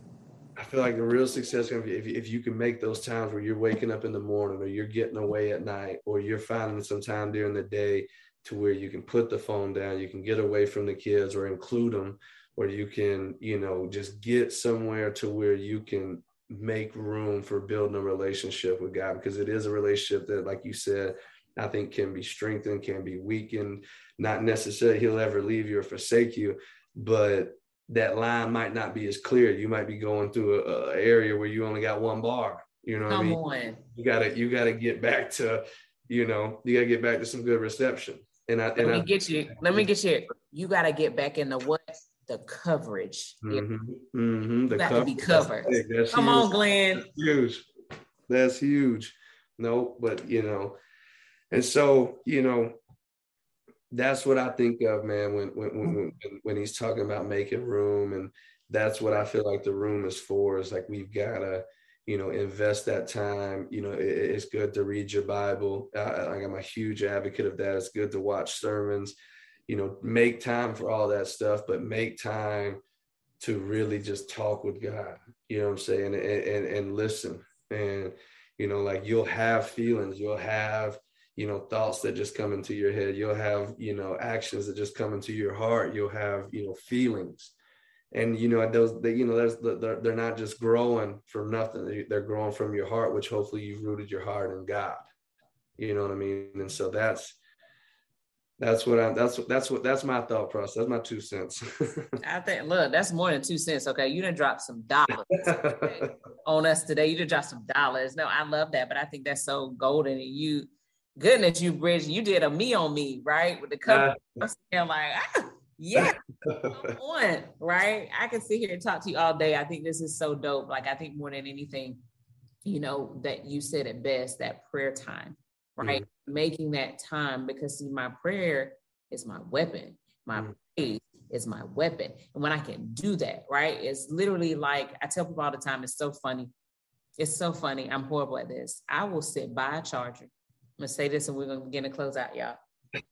I feel like the real success, if you can make those times where you're waking up in the morning or you're getting away at night or you're finding some time during the day to where you can put the phone down, you can get away from the kids or include them, or you can, just get somewhere to where you can make room for building a relationship with God, because it is a relationship that, like you said, I think can be strengthened, can be weakened, not necessarily he'll ever leave you or forsake you, but that line might not be as clear. You might be going through a area where you only got one bar, what I mean? On. You gotta get back to, you gotta get back to some good reception. Let me get you. You gotta get back into what? The coverage. You got to be covered. Come on, Glenn. That's huge. No, but and so that's what I think of, man, when he's talking about making room. And that's what I feel like the room is for, is like we've got to invest that time. It's good to read your Bible. I'm a huge advocate of that. It's good to watch sermons. Make time for all that stuff, but make time to really just talk with God, you know what I'm saying? And listen. And, like you'll have feelings, you'll have, thoughts that just come into your head. You'll have, actions that just come into your heart. You'll have, feelings. And, they're not just growing from nothing. They're growing from your heart, which hopefully you've rooted your heart in God. You know what I mean? And so that's my thought process. That's my 2 cents. I think, look, that's more than 2 cents. Okay. You done dropped some dollars on us today. You done dropped some dollars. No, I love that, but I think that's so golden. And goodness, you Bridge, you did a me on me, right? With the cover. I'm like, yeah, on, right? I can sit here and talk to you all day. I think this is so dope. Like, I think more than anything, that you said it best, that prayer time. Right. Mm-hmm. Making that time, because see, my prayer is my weapon. My praise is my weapon. And when I can do that, right, it's literally like, I tell people all the time, it's so funny. It's so funny. I'm horrible at this. I will sit by a charger. I'm going to say this and we're going to begin to close out, y'all.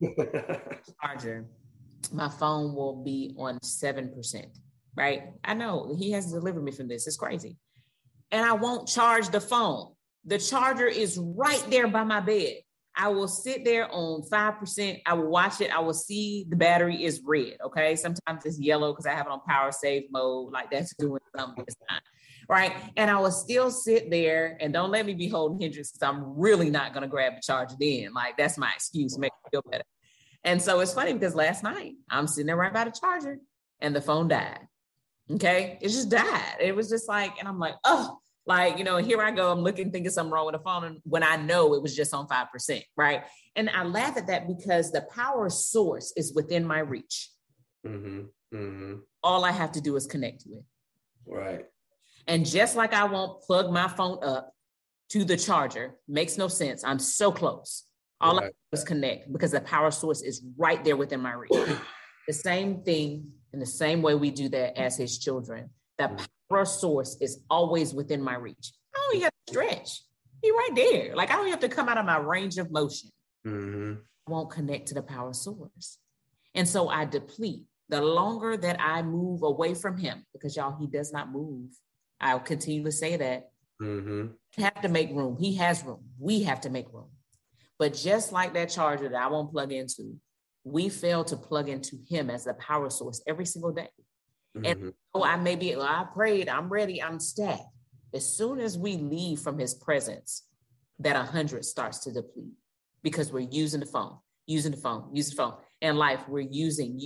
Charger. My phone will be on 7%, right? I know he has delivered me from this. It's crazy. And I won't charge the phone. The charger is right there by my bed. I will sit there on 5%. I will watch it. I will see the battery is red. Okay. Sometimes it's yellow because I have it on power save mode. Like that's doing something this time. Right. And I will still sit there, and don't let me be holding hindrance, because I'm really not going to grab the charger then. Like that's my excuse to make me feel better. And so it's funny because last night I'm sitting there right by the charger and the phone died. Okay. It just died. It was just like, and I'm like, oh, like, here I go. I'm looking, thinking something wrong with the phone. And when I know it was just on 5%, right? And I laugh at that because the power source is within my reach. Mm-hmm. Mm-hmm. All I have to do is connect to it. Right. And just like I won't plug my phone up to the charger, makes no sense. I'm so close. All I have to do is connect, because the power source is right there within my reach. The same thing, in the same way we do that as his children. The power source is always within my reach. I don't even have to stretch. He's right there. Like I don't have to come out of my range of motion. Mm-hmm. I won't connect to the power source. And so I deplete. The longer that I move away from him, because y'all, he does not move. I'll continue to say that. Mm-hmm. We have to make room. He has room. We have to make room. But just like that charger that I won't plug into, we fail to plug into him as the power source every single day. And I prayed, I'm ready, I'm stacked. As soon as we leave from his presence, that 100 starts to deplete because we're using the phone. In life, we're using.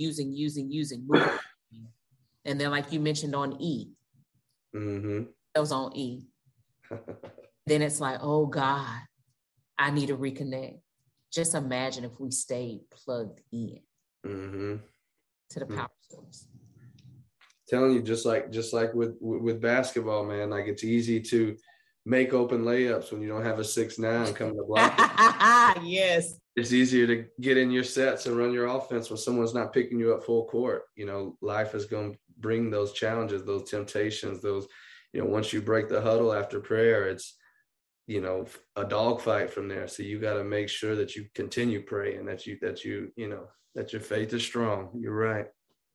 And then like you mentioned on E, that was on E. Then it's like, oh God, I need to reconnect. Just imagine if we stayed plugged in to the power source. Telling you, just like with basketball, man, like it's easy to make open layups when you don't have a 6'9" coming to block it. Yes. It's easier to get in your sets and run your offense when someone's not picking you up full court. You know, life is going to bring those challenges, those temptations, those, you know, once you break the huddle after prayer, it's, you know, a dogfight from there. So you got to make sure that you continue praying, that your faith is strong. You're right.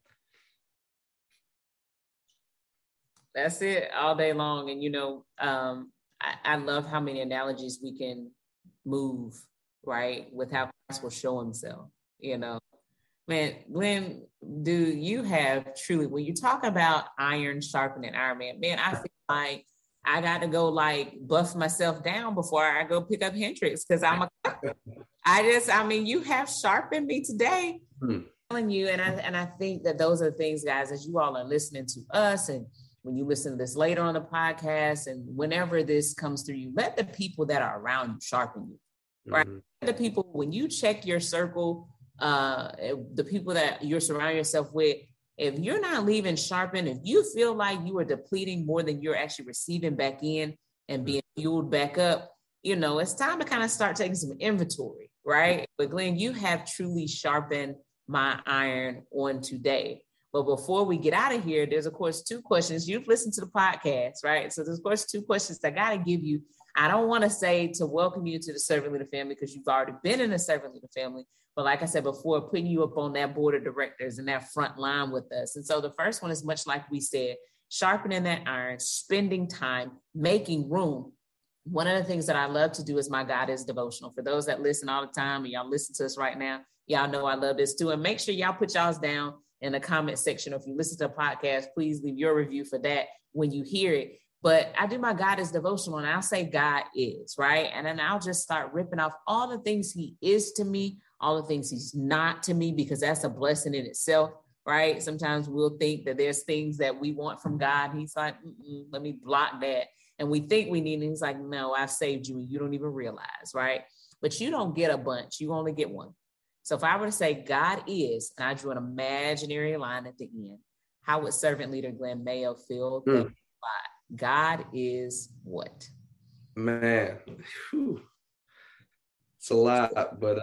That's it all day long. And, you know, I love how many analogies we can move, right, with how Christ will show himself, you know. Man, Glenn, do you have truly, when you talk about iron sharpening iron, man, I feel like I got to go like buff myself down before I go pick up Hendrix because you have sharpened me today. Telling you, and I think that those are the things, guys, as you all are listening to us, and when you listen to this later on the podcast, and whenever this comes through you, let the people that are around you sharpen you, right? The people, when you check your circle, the people that you're surrounding yourself with, if you're not leaving sharpened, if you feel like you are depleting more than you're actually receiving back in and being fueled back up, you know, it's time to kind of start taking some inventory, right? But Glenn, you have truly sharpened my iron on today. But before we get out of here, there's, of course, 2 questions. You've listened to the podcast, right? So there's, of course, 2 questions I got to give you. I don't want to say to welcome you to the Servant Leader family because you've already been in the Servant Leader family. But like I said before, putting you up on that board of directors and that front line with us. And so the first one is much like we said, sharpening that iron, spending time, making room. One of the things that I love to do is my God is devotional. For those that listen all the time and y'all listen to us right now, y'all know I love this too. And make sure y'all put y'all's down in the comment section. If you listen to a podcast, please leave your review for that when you hear it. But I do my God is devotional, and I'll say God is, right? And then I'll just start ripping off all the things he is to me, all the things he's not to me, because that's a blessing in itself, right? Sometimes we'll think that there's things that we want from God. He's like, let me block that. And we think we need, and he's like, no, I've saved you, and you don't even realize, right? But you don't get a bunch. You only get one. So if I were to say God is, and I drew an imaginary line at the end, how would Servant Leader Glenn Mayo feel? God is what? Man, it's a lot, but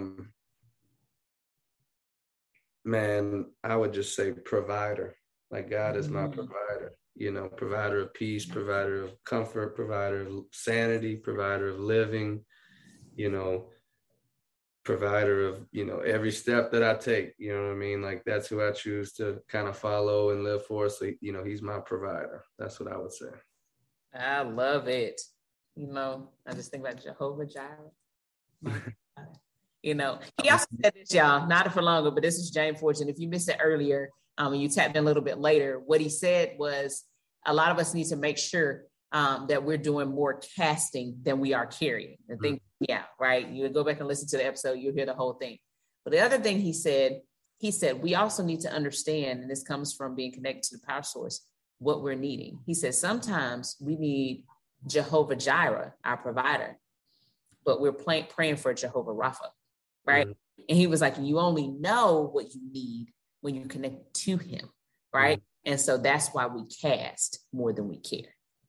man, I would just say provider. Like God is my provider, you know, provider of peace, provider of comfort, provider of sanity, provider of living, you know, provider of, you know, every step that I take, you know what I mean? Like that's who I choose to kind of follow and live for. So, you know, he's my provider. That's what I would say. I love it. You know, I just think about Jehovah Jireh. You know, he also said this, y'all, not for longer, but this is James Fortune. If you missed it earlier, and you tapped in a little bit later, what he said was a lot of us need to make sure that we're doing more casting than we are carrying. The thing, yeah, right. You go back and listen to the episode, you'll hear the whole thing. But the other thing he said, we also need to understand, and this comes from being connected to the power source, what we're needing. He said, sometimes we need Jehovah Jireh, our provider, but we're praying for Jehovah Rapha, right? And he was like, you only know what you need when you connect to him, right? And so that's why we cast more than we care.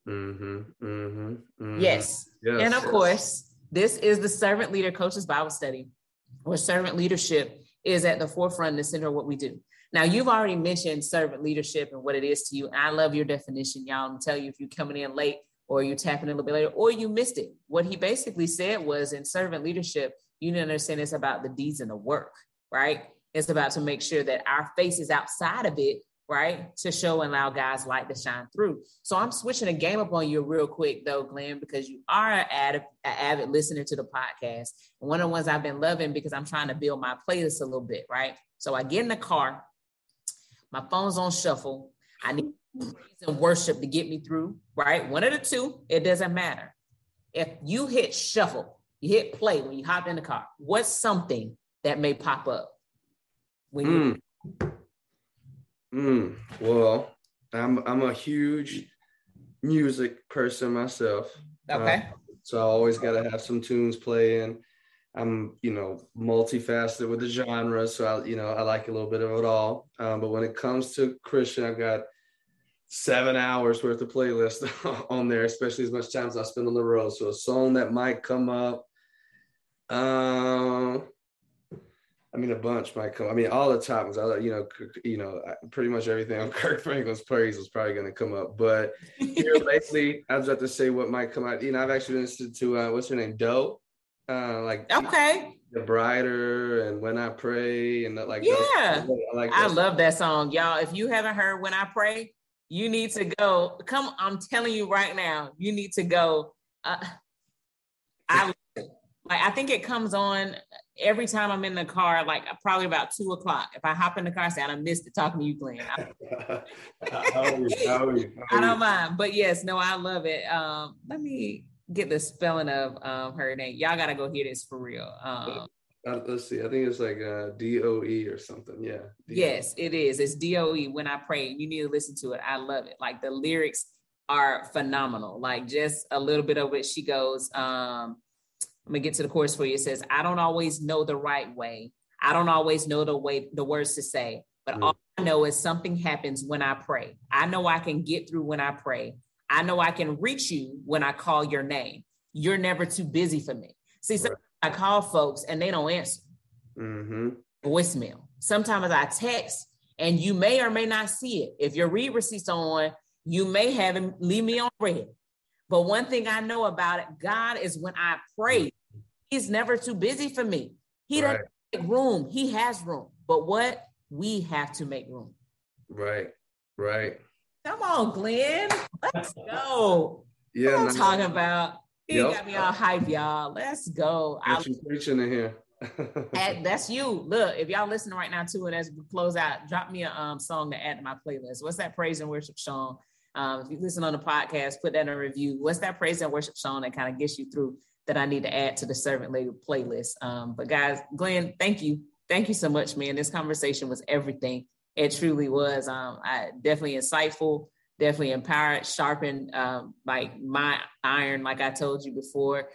Yes. And of course, this is the Servant Leader Coaches Bible Study, where servant leadership is at the forefront and the center of what we do. Now, you've already mentioned servant leadership and what it is to you. And I love your definition, y'all. I'm telling you, if you're coming in late or you're tapping in a little bit later, or you missed it, what he basically said was in servant leadership, you need to understand it's about the deeds and the work, right? It's about to make sure that our face is outside of it, right? To show and allow God's light to shine through. So I'm switching the game up on you real quick though, Glenn, because you are an avid listener to the podcast. And one of the ones I've been loving because I'm trying to build my playlist a little bit, right? So I get in the car, my phone's on shuffle, I need praise and worship to get me through, right? One of the two, it doesn't matter. If you hit shuffle, you hit play when you hop in the car, what's something that may pop up when you? Well, I'm a huge music person myself. Okay. So I always got to have some tunes playing. I'm, multifaceted with the genre. So I like a little bit of it all. But when it comes to Christian, I've got 7 hours worth of playlist on there, especially as much time as I spend on the road. So a song that might come up. A bunch might come. All the times, pretty much everything on Kirk Franklin's praise is probably going to come up. But here lately, I was about to say what might come out. I've actually been listening to what's her name, Doe. The Brighter and When I Pray and that, I love that song, y'all. If you haven't heard When I Pray, you need to go. I'm telling you right now, you need to go. I think it comes on every time I'm in the car, probably about 2:00. If I hop in the car, I say, I missed it talking to you, Glenn. How are you? I don't mind. But yes, no, I love it. Let me get the spelling of her name. Y'all got to go hear this for real. Let's see. I think it's DOE or something. Yeah. D-O-E. Yes, it is. It's DOE, When I Pray. You need to listen to it. I love it. The lyrics are phenomenal. Just a little bit of it. She goes, let me get to the chorus for you. It says, I don't always know the right way. I don't always know the words to say, but all I know is something happens when I pray. I know I can get through when I pray. I know I can reach you when I call your name. You're never too busy for me. See, sometimes I call folks and they don't answer. Voicemail. Sometimes I text and you may or may not see it. If your read receipt's on, you may have him leave me on red. But one thing I know about it, God is when I pray, he's never too busy for me. He doesn't make room. He has room. But what? We have to make room. Right. Come on, Glenn. Let's go. Yeah. What I'm talking about. He got me all hype, y'all. Let's go. I'm preaching in here. That's you. Look, if y'all listening right now too, and as we close out, drop me a song to add to my playlist. What's that praise and worship song? If you listen on the podcast, put that in a review. What's that praise and worship song that kind of gets you through that I need to add to the Servant Leader playlist? But guys, Glenn, thank you. Thank you so much, man. This conversation was everything. It truly was. I definitely insightful, definitely empowered, sharpened, my iron, like I told you before.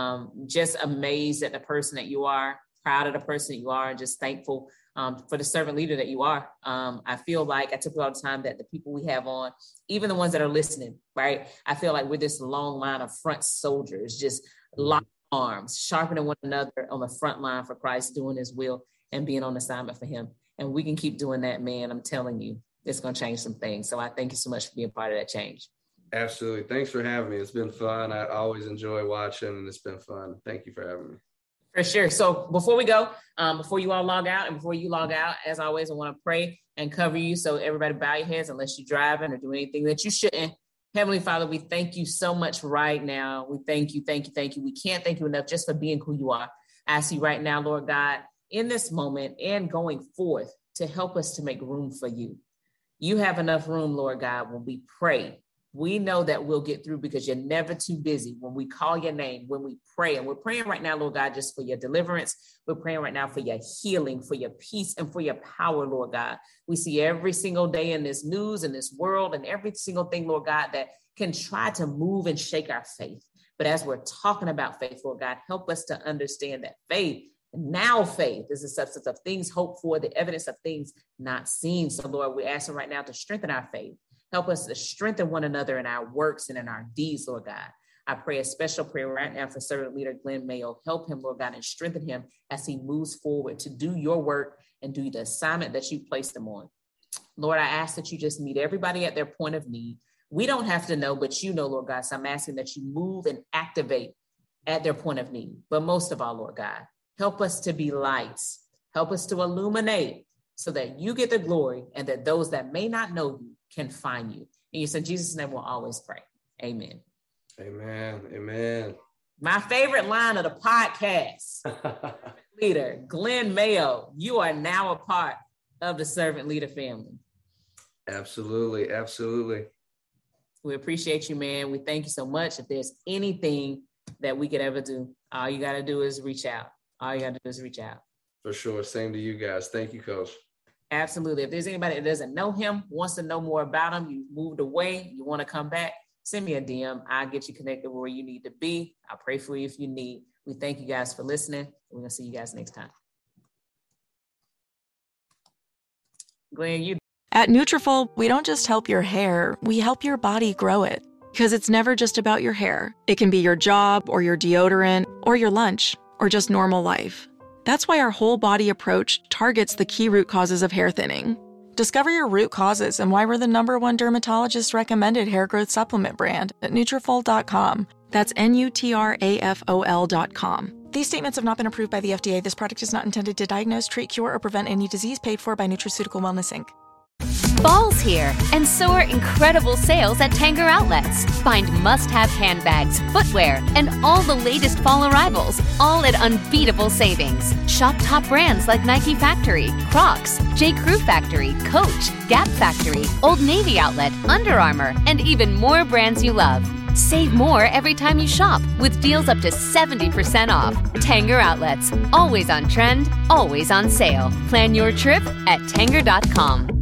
Just amazed at the person that you are, proud of the person that you are, and just thankful for the servant leader that you are. I feel like I tell people all the time that the people we have on, even the ones that are listening, right? I feel like we're this long line of front soldiers, just locked arms, sharpening one another on the front line for Christ, doing his will and being on assignment for him. And we can keep doing that, man. I'm telling you, it's going to change some things. So I thank you so much for being part of that change. Absolutely. Thanks for having me. It's been fun. I always enjoy watching, and it's been fun. Thank you for having me. For sure. So before we go, before you all log out, and before you log out, as always, I want to pray and cover you. So everybody bow your heads unless you're driving or doing anything that you shouldn't. Heavenly Father, we thank you so much right now. We thank you. We can't thank you enough just for being who you are. I ask you right now, Lord God, in this moment and going forth to help us to make room for you. You have enough room, Lord God, when we pray. We know that we'll get through because you're never too busy when we call your name, when we pray. And we're praying right now, Lord God, just for your deliverance. We're praying right now for your healing, for your peace, and for your power, Lord God. We see every single day in this news, in this world, and every single thing, Lord God, that can try to move and shake our faith. But as we're talking about faith, Lord God, help us to understand that faith is the substance of things hoped for, the evidence of things not seen. So, Lord, we're asking right now to strengthen our faith. Help us to strengthen one another in our works and in our deeds, Lord God. I pray a special prayer right now for servant leader Glenn Mayo. Help him, Lord God, and strengthen him as he moves forward to do your work and do the assignment that you placed him on. Lord, I ask that you just meet everybody at their point of need. We don't have to know, but you know, Lord God. So I'm asking that you move and activate at their point of need. But most of all, Lord God, help us to be lights. Help us to illuminate so that you get the glory and that those that may not know you can find you. In your son Jesus' name, we'll always pray. Amen. Amen. Amen. My favorite line of the podcast. Leader Glenn Mayo, you are now a part of the Servant Leader family. Absolutely. Absolutely. We appreciate you, man. We thank you so much. If there's anything that we could ever do, all you got to do is reach out. For sure. Same to you guys. Thank you, Coach. Absolutely. If there's anybody that doesn't know him, wants to know more about him, you moved away, you want to come back, send me a DM. I'll get you connected where you need to be. I'll pray for you if you need. We thank you guys for listening. We're going to see you guys next time. Glenn, you. At Nutrafol, we don't just help your hair, we help your body grow it. Because it's never just about your hair. It can be your job or your deodorant or your lunch or just normal life. That's why our whole body approach targets the key root causes of hair thinning. Discover your root causes and why we're the #1 dermatologist recommended hair growth supplement brand at Nutrafol.com. That's Nutrafol.com. These statements have not been approved by the FDA. This product is not intended to diagnose, treat, cure, or prevent any disease. Paid for by Nutraceutical Wellness, Inc. Fall's here, and so are incredible sales at Tanger Outlets. Find must-have handbags, footwear, and all the latest fall arrivals, all at unbeatable savings. Shop top brands like Nike Factory, Crocs, J. Crew Factory, Coach, Gap Factory, Old Navy Outlet, Under Armour, and even more brands you love. Save more every time you shop with deals up to 70% off. Tanger Outlets, always on trend, always on sale. Plan your trip at Tanger.com.